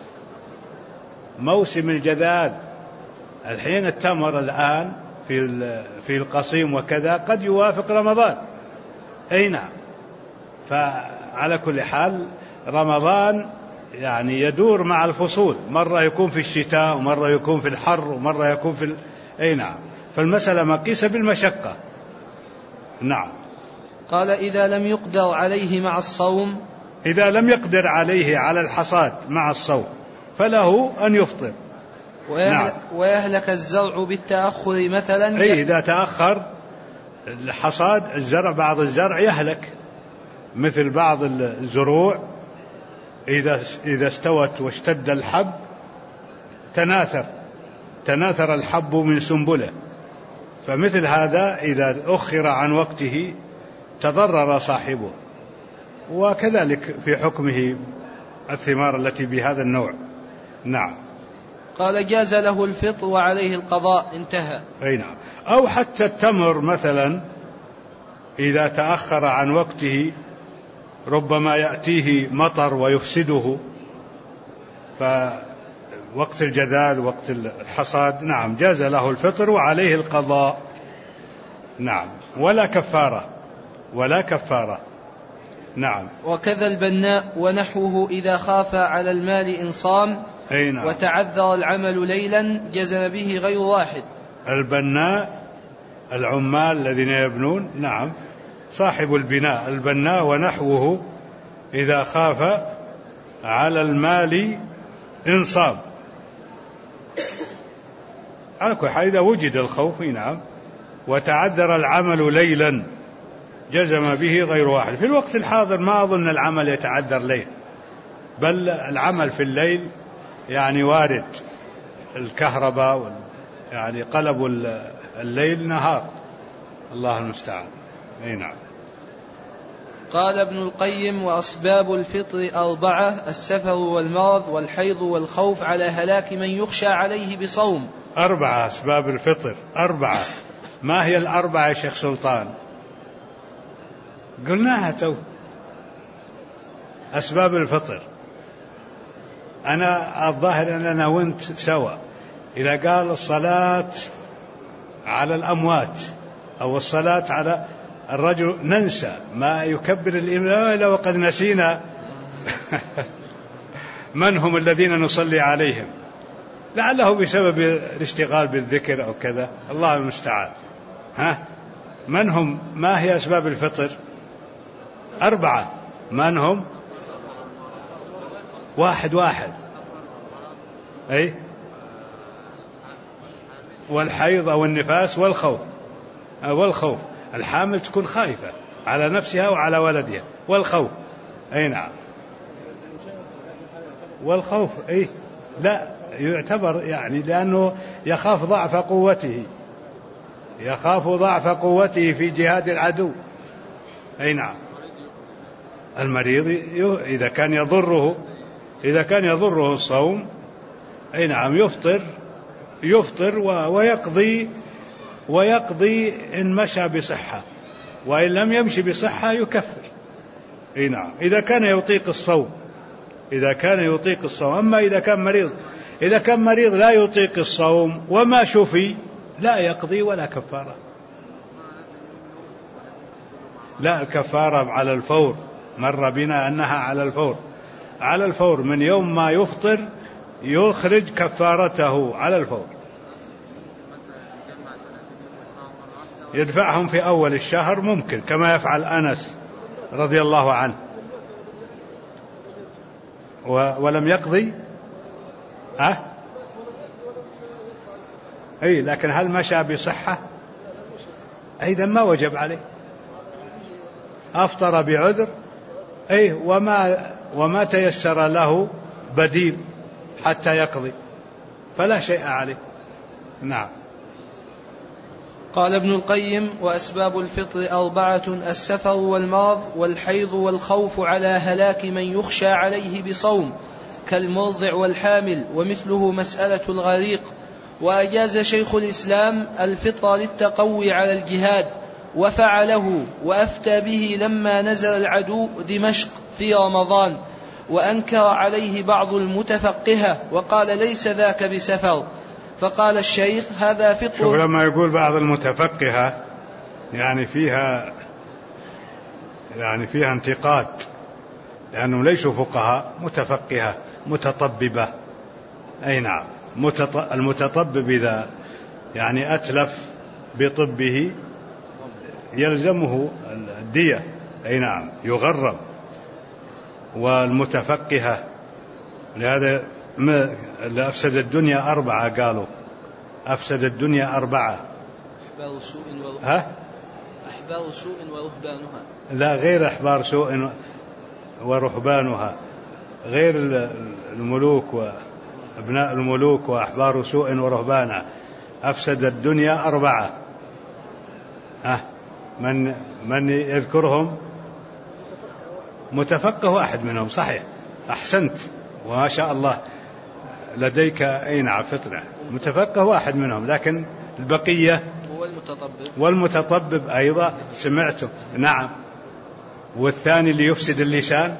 موسم الجذاذ. الحين التمر الآن في في القصيم وكذا قد يوافق رمضان. أي نعم. فعلى كل حال رمضان يعني يدور مع الفصول، مرة يكون في الشتاء ومرة يكون في الحر ومرة يكون في ال... أي نعم، فالمسألة مقيسة بالمشقة. نعم. قال: إذا لم يقدر عليه مع الصوم، إذا لم يقدر عليه على الحصاد مع الصوم فله أن يفطر. ويهلك, نعم. ويهلك الزرع بالتأخر مثلا. أي إذا تأخر الحصاد الزرع، بعض الزرع يهلك، مثل بعض الزروع إذا إذا استوت واشتد الحب تناثر تناثر الحب من سنبله، فمثل هذا إذا أخر عن وقته تضرر صاحبه. وكذلك في حكمه الثمار التي بهذا النوع. نعم. قال: جاز له الفطر وعليه القضاء. انتهى. أي نعم. أو حتى التمر مثلا إذا تأخر عن وقته ربما يأتيه مطر ويفسده، فوقت الجذاذ وقت الحصاد نعم جاز له الفطر وعليه القضاء. نعم. ولا كفارة ولا كفارة. نعم. وكذا البناء ونحوه إذا خاف على المال إن صام نعم. وتعذر العمل ليلا جزم به غير واحد. البناء العمال الذين يبنون، نعم، صاحب البناء البناء ونحوه إذا خاف على المال إن صام، على كل حال إذا وجد الخوف. نعم. وتعذر العمل ليلا جزم به غير واحد. في الوقت الحاضر ما أظن العمل يتعذر ليل، بل العمل في الليل يعني وارد، الكهرباء وال... يعني قلبوا الليل نهار، الله المستعان. أي نعم. قال ابن القيم: وأسباب الفطر أربعة: السفر والمرض والحيض والخوف على هلاك من يخشى عليه بصوم. أربعة أسباب الفطر، أربعة. ما هي الأربعة يا شيخ سلطان؟ قلناها تو. أسباب الفطر أنا الظاهر أننا وانت سوا. إذا قال الصلاة على الأموات أو الصلاة على الرجل ننسى ما يكبر الإمام إلا وقد نسينا من هم الذين نصلي عليهم، لعله بسبب الاشتغال بالذكر أو كذا، الله المستعان. ها من هم؟ ما هي أسباب الفطر؟ أربعة. من هم؟ واحد واحد أي والحيض أو النفاس والخوف. والخوف الحامل تكون خائفة على نفسها وعلى ولدها، والخوف أي نعم، والخوف أي لا يعتبر يعني لأنه يخاف ضعف قوته، يخاف ضعف قوته في جهاد العدو. أي نعم. المريض إذا كان يضره إذا كان يضره الصوم أي نعم يفطر يفطر ويقضي ويقضي إن مشى بصحة، وإن لم يمشي بصحة يكفر. أي نعم إذا كان يطيق الصوم، إذا كان يطيق الصوم. أما إذا كان مريض إذا كان مريض لا يطيق الصوم وما شفي لا يقضي ولا كفارة. لا الكفارة على الفور، مر بنا أنها على الفور، على الفور من يوم ما يفطر يخرج كفارته على الفور. يدفعهم في أول الشهر ممكن كما يفعل أنس رضي الله عنه، ولم يقضي أه؟ أي لكن هل مشى بصحة؟ أيضا ما وجب عليه، أفطر بعذر أي وما, وما تيسر له بديل حتى يقضي فلا شيء عليه. نعم. قال ابن القيم: وأسباب الفطر أربعة: السفر والمرض والحيض والخوف على هلاك من يخشى عليه بصوم كالمرضع والحامل، ومثله مسألة الغريق. وأجاز شيخ الإسلام الفطر للتقوي على الجهاد وفعله، وأفتى به لما نزل العدو دمشق في رمضان، وأنكر عليه بعض المتفقهة وقال ليس ذاك بسفر، فقال الشيخ هذا فطر. شوف لما يقول بعض المتفقهة يعني فيها يعني فيها انتقاد، لأنهم ليسوا فقهاء، متفقهة متطببة. أي نعم. المتطبب إذا يعني أتلف بطبه يلزمه الدية. أي نعم يغرم. والمتفقهة لهذا ما أفسد الدنيا أربعة، قالوا أفسد الدنيا أربعة: أحبار سوء ورهبانها. ها؟ أحبار سوء ورهبانها. لا غير أحبار سوء ورهبانها، غير الملوك وابناء الملوك وأحبار سوء ورهبانها. أفسد الدنيا أربعة. ها من من يذكرهم؟ متفقه واحد منهم. صحيح أحسنت وما شاء الله لديك أي نعم فطنة. متفقه واحد منهم، لكن البقية والمتطبب والمتطبب أيضا سمعته. نعم. والثاني اللي يفسد اللسان،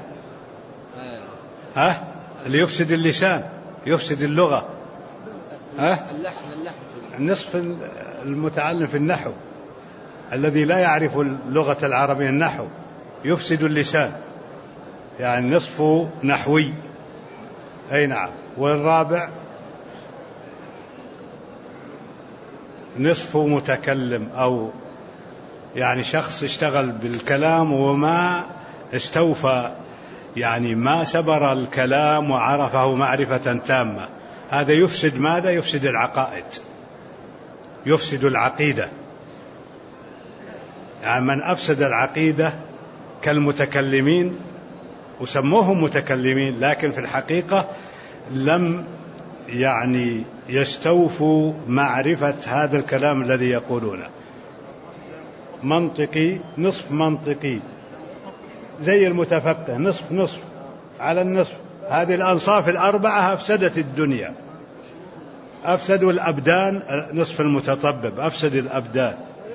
ها اللي يفسد اللسان يفسد اللغة. ها اللحن اللحن النصف المتعلم في النحو الذي لا يعرف اللغة العربية النحو يفسد اللسان، يعني نصف نحوي. أي نعم. والرابع نصف متكلم، أو يعني شخص اشتغل بالكلام وما استوفى، يعني ما سبر الكلام وعرفه معرفة تامة. هذا يفسد ماذا؟ يفسد العقائد، يفسد العقيدة. يعني من أفسد العقيدة كالمتكلمين، وسموهم متكلمين لكن في الحقيقة لم يعني يستوفوا معرفة هذا الكلام الذي يقولونه. منطقي، نصف منطقي، زي المتفقه نصف نصف على النصف. هذه الأنصاف الأربعة أفسدت الدنيا. أفسدوا الأبدان، نصف المتطبب أفسد الأبدان،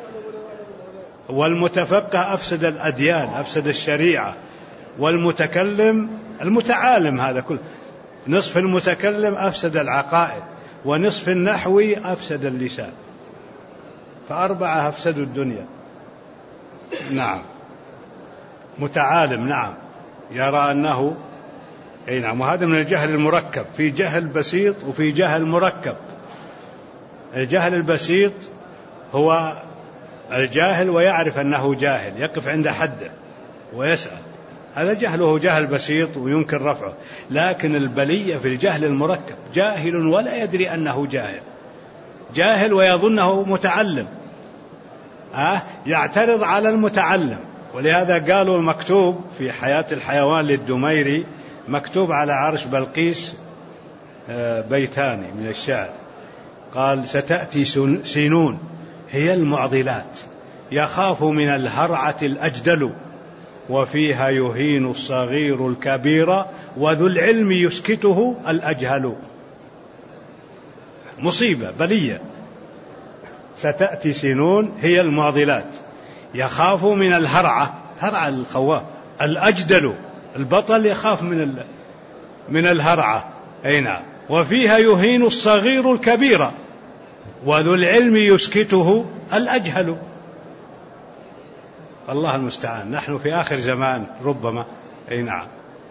والمتفقه أفسد الأديان، أفسد الشريعة، والمتكلم المتعالم هذا كله. نصف المتكلم أفسد العقائد، ونصف النحوي أفسد اللسان. فأربعة أفسدوا الدنيا. نعم. متعالم، نعم، يرى أنه أي نعم. وهذا من الجهل المركب، في جهل بسيط وفي جهل مركب. الجهل البسيط هو الجاهل ويعرف أنه جاهل، يقف عند حده ويسأل، هذا جهله جهل بسيط ويمكن رفعه. لكن البلية في الجهل المركب، جاهل ولا يدري أنه جاهل، جاهل ويظنه متعلم، أه؟ يعترض على المتعلم. ولهذا قالوا المكتوب في حياة الحيوان للدميري، مكتوب على عرش بلقيس بيتاني من الشعر، قال: ستأتي سنون هي المعضلات، يخاف من الهرعة الأجدل، وفيها يهين الصغير الكبير، وذو العلم يسكته الأجهل. مصيبة، بلية. ستأتي سنون هي المعضلات، يخاف من الهرعة، هرعة الخواف، الأجدل البطل يخاف من من الهرعة، أي نعم. وفيها يهين الصغير الكبير، وذو العلم يسكته الأجهل. الله المستعان. نحن في آخر زمان ربما. أي نعم.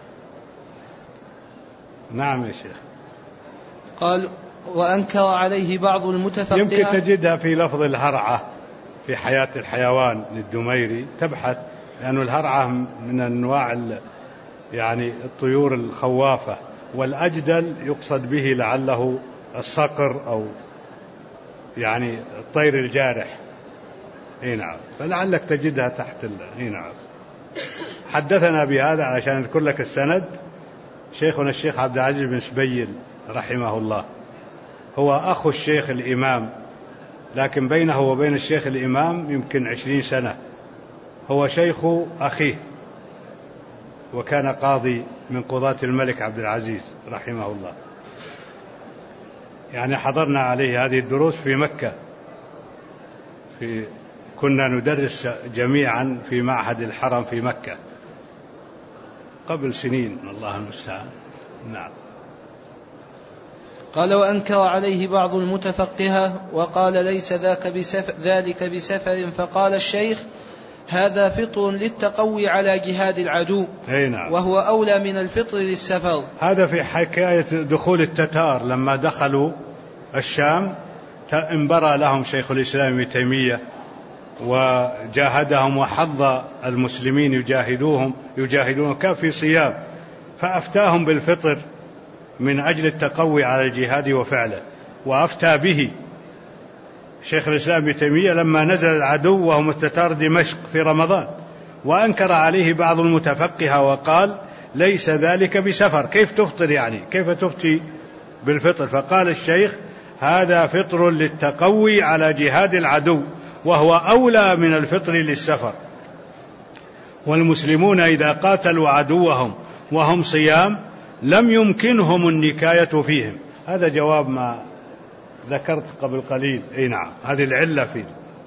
نعم يا شيخ. قال: وأنكر عليه بعض المتفقهة. يمكن تجدها في لفظ الهرعة في حياة الحيوان للدميري، تبحث، لأن الهرعة من أنواع يعني الطيور الخوافة، والأجدل يقصد به لعله الصقر أو يعني الطير الجارح. اي نعم. فلعلك تجدها تحت ال... اي نعم. حدثنا بهذا عشان اذكر لك السند شيخنا الشيخ عبد العزيز بن سبيل رحمه الله، هو أخو الشيخ الإمام، لكن بينه وبين الشيخ الإمام يمكن عشرين سنة، هو شيخ أخيه، وكان قاضي من قضاة الملك عبد العزيز رحمه الله. يعني حضرنا عليه هذه الدروس في مكة، في كنا ندرس جميعا في معهد الحرم في مكة قبل سنين، الله المستعان. نعم. قال: وأنكر عليه بعض المتفقهة وقال: ليس ذاك بسفر ذلك بسفر. فقال الشيخ: هذا فطر للتقوي على جهاد العدو، نعم. وهو أولى من الفطر للسفر. هذا في حكاية دخول التتار لما دخلوا الشام، انبرى لهم شيخ الإسلام ابن تيمية وجاهدهم وحض المسلمين يجاهدوهم يجاهدون كان في صيام، فأفتاهم بالفطر من أجل التقوي على الجهاد وفعله، وأفتى به شيخ الإسلام ابن تيمية لما نزل العدو وهم التتار دمشق في رمضان، وأنكر عليه بعض المتفقهة وقال: ليس ذلك بسفر، كيف تفطر يعني كيف تفتي بالفطر؟ فقال الشيخ: هذا فطر للتقوي على جهاد العدو، وهو أولى من الفطر للسفر. والمسلمون إذا قاتلوا عدوهم وهم صيام لم يمكنهم النكاية فيهم. هذا جواب ما ذكرت قبل قليل. اي نعم، هذه العلة فيه.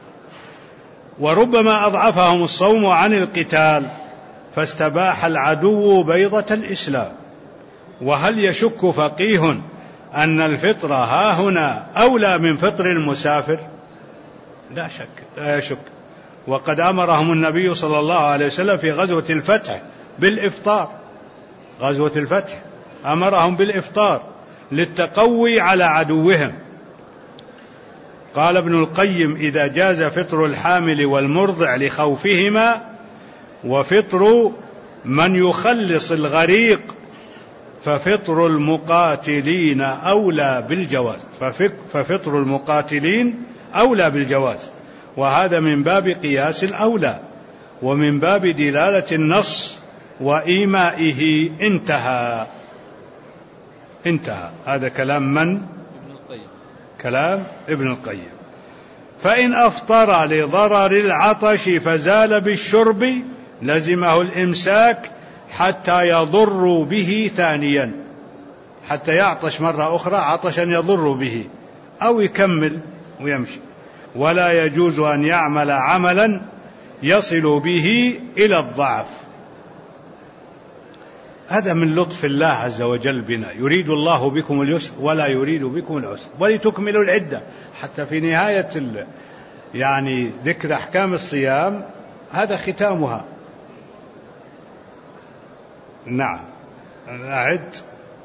وربما أضعفهم الصوم عن القتال فاستباح العدو بيضة الإسلام. وهل يشك فقيه أن الفطر ها هنا أولى من فطر المسافر؟ لا شك، لا يشك. وقد أمرهم النبي صلى الله عليه وسلم في غزوة الفتح بالإفطار، غزوة الفتح أمرهم بالإفطار للتقوي على عدوهم. قال ابن القيم: إذا جاز فطر الحامل والمرضع لخوفهما، وفطر من يخلص الغريق، ففطر المقاتلين أولى بالجواز، ففطر المقاتلين أولى بالجواز. وهذا من باب قياس الأولى، ومن باب دلالة النص وإيمائه. انتهى انتهى هذا كلام من؟ ابن القيم. كلام ابن القيم. فإن أفطر لضرر العطش فزال بالشرب لزمه الإمساك حتى يضر به ثانيا، حتى يعطش مرة أخرى عطشا يضر به، أو يكمل ويمشي. ولا يجوز أن يعمل عملا يصل به إلى الضعف. هذا من لطف الله عز وجل بنا، يريد الله بكم اليسر ولا يريد بكم العسر ولتكملوا العدة. حتى في نهاية يعني ذكر أحكام الصيام هذا ختامها. نعم أعد.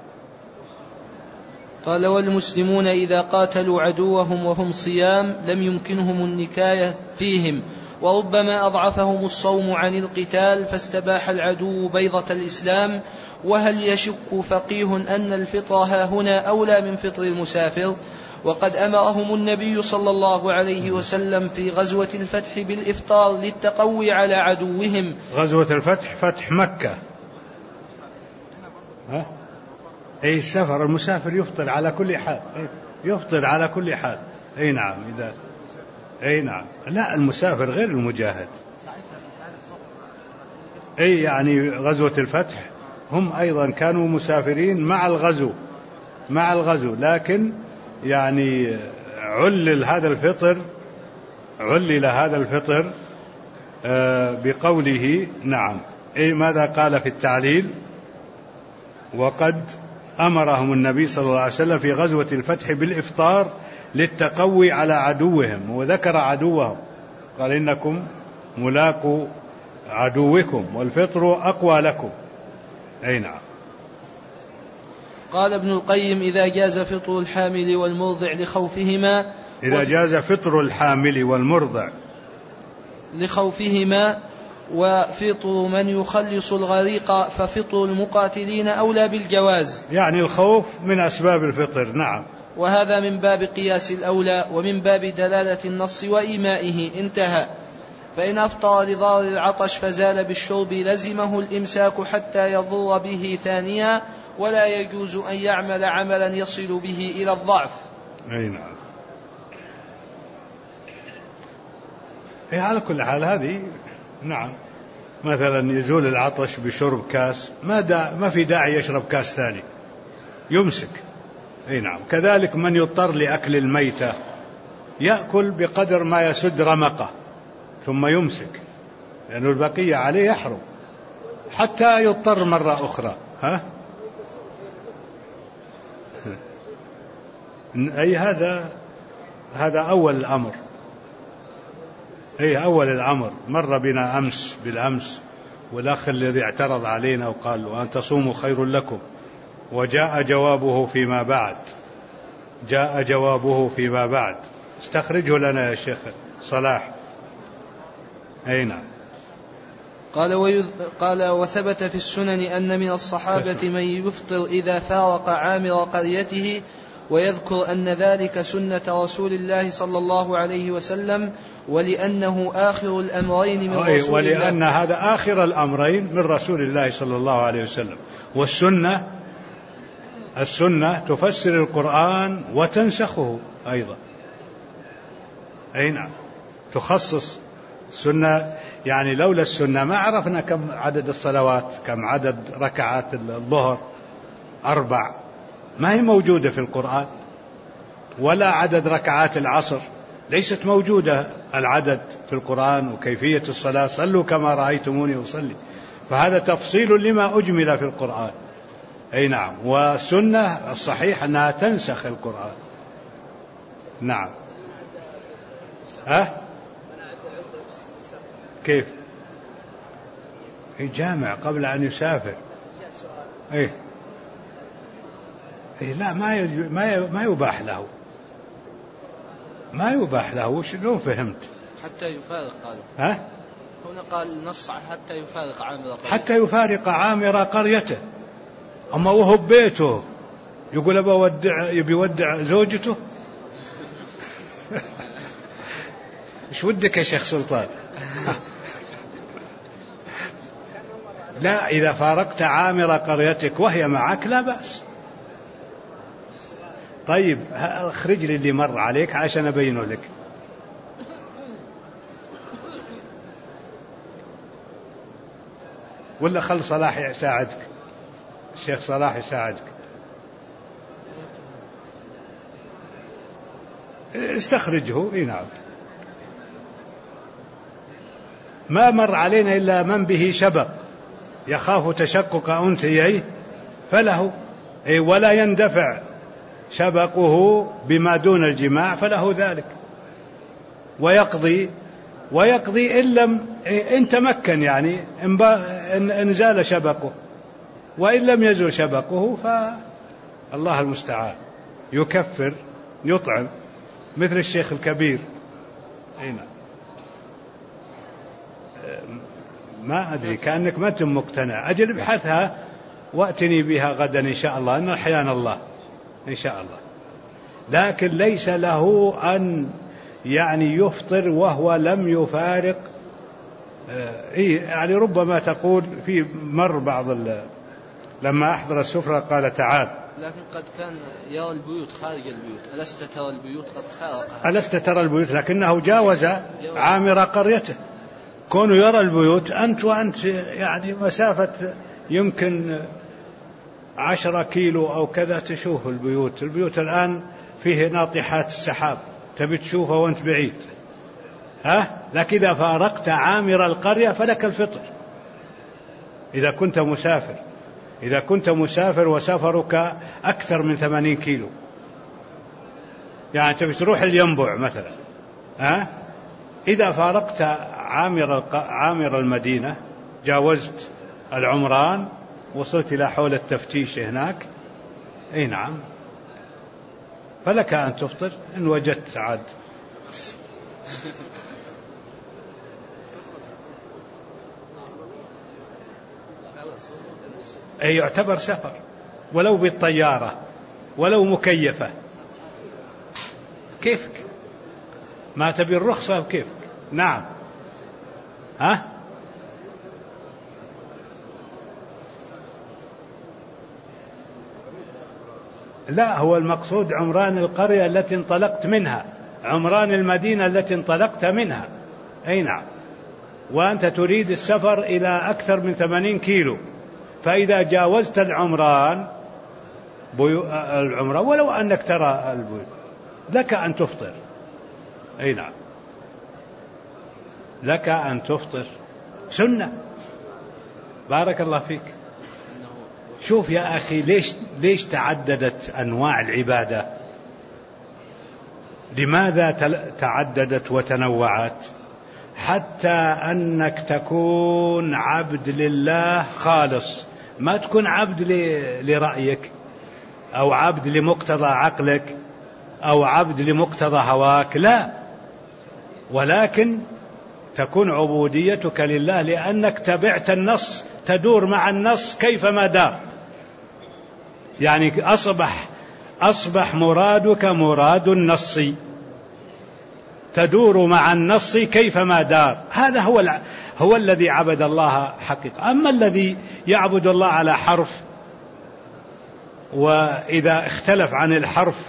قال: والمسلمون إذا قاتلوا عدوهم وهم صيام لم يمكنهم النكاية فيهم، وربما أضعفهم الصوم عن القتال فاستباح العدو بيضة الإسلام. وهل يشك فقيه أن الفطر ها هنا أولى من فطر المسافر؟ وقد أمرهم النبي صلى الله عليه وسلم في غزوة الفتح بالإفطار للتقوي على عدوهم. غزوة الفتح فتح مكة. ها؟ أي السفر المسافر يفطر على كل حال، يفطر على كل حال. أي نعم. إذا أي نعم. لا المسافر غير المجاهد. أي يعني غزوة الفتح هم أيضا كانوا مسافرين مع الغزو مع الغزو لكن يعني علل هذا الفطر علل هذا الفطر بقوله نعم. أي ماذا قال في التعليل؟ وقد أمرهم النبي صلى الله عليه وسلم في غزوة الفتح بالإفطار للتقوي على عدوهم، وذكر عدوهم قال إنكم ملاقوا عدوكم والفطر أقوى لكم. أي نعم. قال ابن القيم: إذا جاز فطر الحامل والمرضع لخوفهما إذا جاز فطر الحامل والمرضع لخوفهما وفطر من يخلص الغريق ففطر المقاتلين أولى بالجواز. يعني الخوف من أسباب الفطر. نعم. وهذا من باب قياس الأولى ومن باب دلالة النص وإيمائه. انتهى. فإن أفطر لضار العطش فزال بالشرب لزمه الإمساك حتى يضر به ثانيا، ولا يجوز أن يعمل عملا يصل به إلى الضعف. أي نعم. إيه على كل حال هذه نعم. مثلا يزول العطش بشرب كاس، ما, دا ما في داعي يشرب كاس ثاني، يمسك. أي نعم. كذلك من يضطر لأكل الميتة يأكل بقدر ما يسد رمقه ثم يمسك، لأنه البقية عليه يحرم حتى يضطر مرة أخرى. ها؟ أي هذا هذا أول الأمر. أي أول الأمر. مر بنا أمس بالأمس والأخ الذي اعترض علينا وقال وأن تصوموا خير لكم، وجاء جوابه فيما بعد جاء جوابه فيما بعد استخرجه لنا يا شيخ صلاح. أي نعم. قال, ويذ... قال وثبت في السنن أن من الصحابة من يفطر إذا فارق عامر قريته، ويذكر أن ذلك سنة رسول الله صلى الله عليه وسلم، ولأنه آخر الأمرين من رسول الله، ولأن هذا آخر الأمرين من رسول الله صلى الله عليه وسلم. والسنة السنة تفسر القرآن وتنسخه أيضا. أي نعم. تخصص السنة، يعني لولا السنة ما عرفنا كم عدد الصلوات، كم عدد ركعات الظهر، أربع، ما هي موجودة في القرآن، ولا عدد ركعات العصر ليست موجودة العدد في القرآن، وكيفية الصلاة صلوا كما رأيتموني أصلي، فهذا تفصيل لما أجمل في القرآن. أي نعم. والسنة الصحيح أنها تنسخ القرآن. نعم. ها؟ كيف؟ جامع قبل أن يسافر. إيه؟ إيه لا ما ما ما يباح له، ما يباح له. شلون فهمت؟ حتى يفارق قال. ها؟ هنا قال نص حتى يفارق عامر قريته. حتى يفارق عامر قريته. أما وهو ببيته يقول أبى ودع يبي يودع زوجته. إيش ودك يا شيخ سلطان؟ لا، إذا فارقت عامر قريتك وهي معك لا بأس. طيب اخرج لي اللي مر عليك عشان أبينه لك. ولا خل صلاح يساعدك، الشيخ صلاح يساعدك. استخرجه. اي نعم. ما مر علينا إلا من به شبق يخاف تشقق أنثيه فله، أي ولا يندفع شبقه بما دون الجماع فله ذلك. ويقضي ويقضي إن لم إن تمكن، يعني إن زال شبكه، وإن لم يزل شبكه فالله المستعان يكفر يطعم، مثل الشيخ الكبير. هنا ما أدري، كأنك ما تم مقتنع. أجل ابحثها وأتني بها غدا إن شاء الله، إن أحيانا الله إن شاء الله. لكن ليس له أن يعني يفطر وهو لم يفارق. يعني ربما تقول في مر بعض لما أحضر السفرة قال تعال، لكن قد كان يرى البيوت خارج البيوت. ألست ترى البيوت قد فارقها؟ ألست ترى البيوت، لكنه جاوز عامر قريته. كونه يرى البيوت، أنت وأنت يعني مسافة يمكن عشرة كيلو أو كذا تشوف البيوت. البيوت الآن فيه ناطحات السحاب، تبي تشوفها وأنت بعيد، ها؟ لكن إذا فارقت عامر القرية فلك الفطر إذا كنت مسافر. إذا كنت مسافر وسفرك أكثر من ثمانين كيلو، يعني تبي تروح الينبع مثلا، ها؟ إذا فارقت عامر عامر المدينة، جاوزت العمران، وصلت إلى حول التفتيش هناك، أي نعم، فلك أن تفطر إن وجدت عاد. أي يعتبر سفر ولو بالطيارة ولو مكيفة. كيفك ما تبي الرخصة كيفك. نعم، ها؟ لا، هو المقصود عمران القرية التي انطلقت منها، عمران المدينة التي انطلقت منها. أي نعم، وأنت تريد السفر إلى أكثر من ثمانين كيلو، فإذا جاوزت العمران بيو... العمران ولو أنك ترى البيوت لك أن تفطر. أي نعم، لك أن تفطر سنة. بارك الله فيك. شوف يا أخي، ليش ليش تعددت أنواع العبادة؟ لماذا تعددت وتنوعت؟ حتى أنك تكون عبد لله خالص، ما تكون عبد لرأيك أو عبد لمقتضى عقلك أو عبد لمقتضى هواك، لا، ولكن تكون عبوديتك لله لأنك تبعت النص، تدور مع النص كيفما دار. يعني أصبح أصبح مرادك مراد النص، تدور مع النص كيفما دار. هذا هو الع... هو الذي عبد الله حقيقة. أما الذي يعبد الله على حرف، وإذا اختلف عن الحرف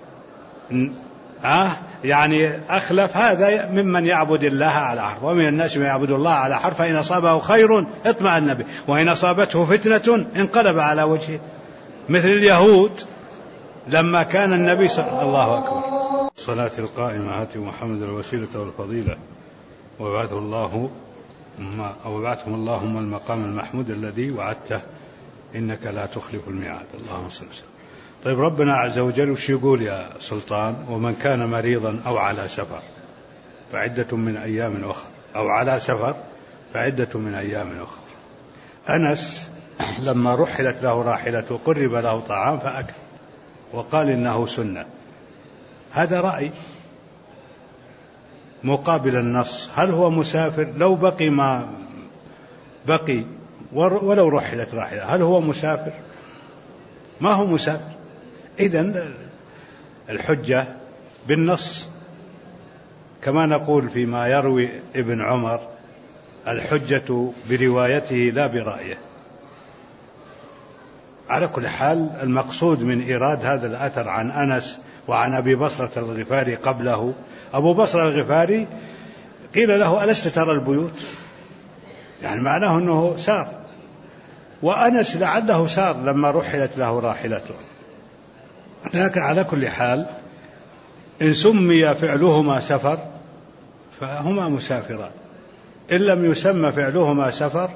آه يعني أخلف، هذا ممن يعبد الله على حرف. ومن الناس من يعبد الله على حرف، فإن أصابه خير اطمأن به، وإن أصابته فتنة انقلب على وجهه، مثل اليهود لما كان النبي صلى الله أكبر. الصلاة القائمة آت محمد الوسيلة والفضيلة وبعثه الله أو بعثهم اللهم المقام المحمود الذي وعدته إنك لا تخلف الميعاد. اللهم صل وسلم. طيب، ربنا عز وجل وش يقول يا سلطان؟ ومن كان مريضا أو على سفر فعدة من أيام أخرى، أو على سفر فعدة من أيام أخرى. أنس لما رحلت له راحلته وقرب له طعام فأكل وقال إنه سنة. هذا رأي مقابل النص. هل هو مسافر؟ لو بقي ما بقي ولو رحلت راحلة، هل هو مسافر؟ ما هو مسافر. إذن الحجة بالنص، كما نقول فيما يروي ابن عمر: الحجة بروايته لا برأيه. على كل حال، المقصود من إيراد هذا الأثر عن أنس وعن أبي بصرة الغفاري قبله. أبو بصرة الغفاري قيل له: ألست ترى البيوت؟ يعني معناه أنه سار، وأنس لعله سار لما رحلت له راحلته. لكن على كل حال، إن سمي فعلهما سفر فهما مسافران، إن لم يسمى فعلهما سفر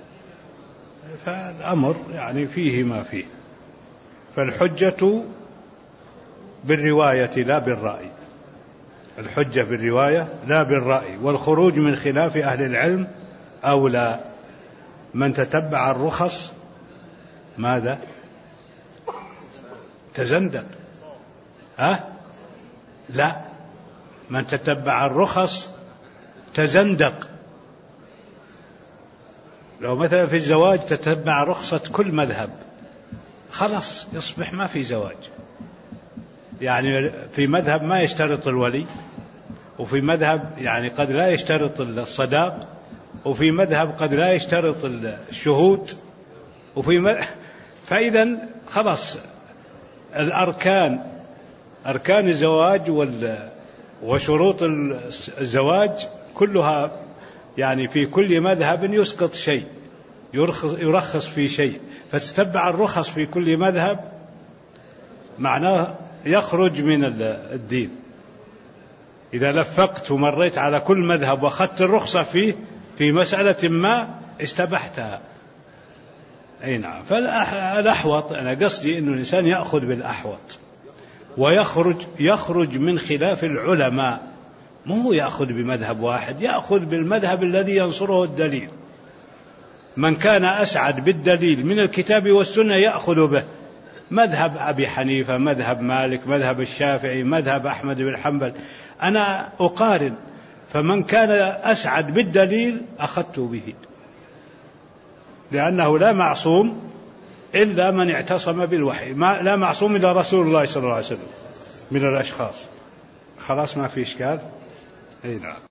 فالأمر يعني فيه ما فيه. فالحجة بالرواية لا بالرأي. الحجة بالرواية لا بالرأي، والخروج من خلاف أهل العلم أولى. من تتبع الرخص ماذا؟ تزندق. ها؟ لا، من تتبع الرخص تزندق. لو مثلا في الزواج تتبع رخصة كل مذهب خلاص يصبح ما في زواج. يعني في مذهب ما يشترط الولي، وفي مذهب يعني قد لا يشترط الصداق، وفي مذهب قد لا يشترط الشهود، وفي م... فإذا خلاص الأركان، أركان الزواج وال... وشروط الزواج كلها يعني في كل مذهب يسقط شيء، يرخص, يرخص في شيء. فتتبع الرخص في كل مذهب معناه يخرج من الدين. إذا لفقت ومريت على كل مذهب وأخذت الرخصة فيه في مسألة ما استبحتها. أي نعم. فالأحوط، أنا قصدي أن الإنسان يأخذ بالأحوط ويخرج يخرج من خلاف العلماء، مو يأخذ بمذهب واحد، يأخذ بالمذهب الذي ينصره الدليل. من كان أسعد بالدليل من الكتاب والسنة يأخذ به، مذهب أبي حنيفة، مذهب مالك، مذهب الشافعي، مذهب أحمد بن حنبل، أنا أقارن، فمن كان أسعد بالدليل أخذت به، لأنه لا معصوم إلا من اعتصم بالوحي، ما لا معصوم إلا رسول الله صلى الله عليه وسلم من الأشخاص. خلاص ما في إشكال. أي نعم.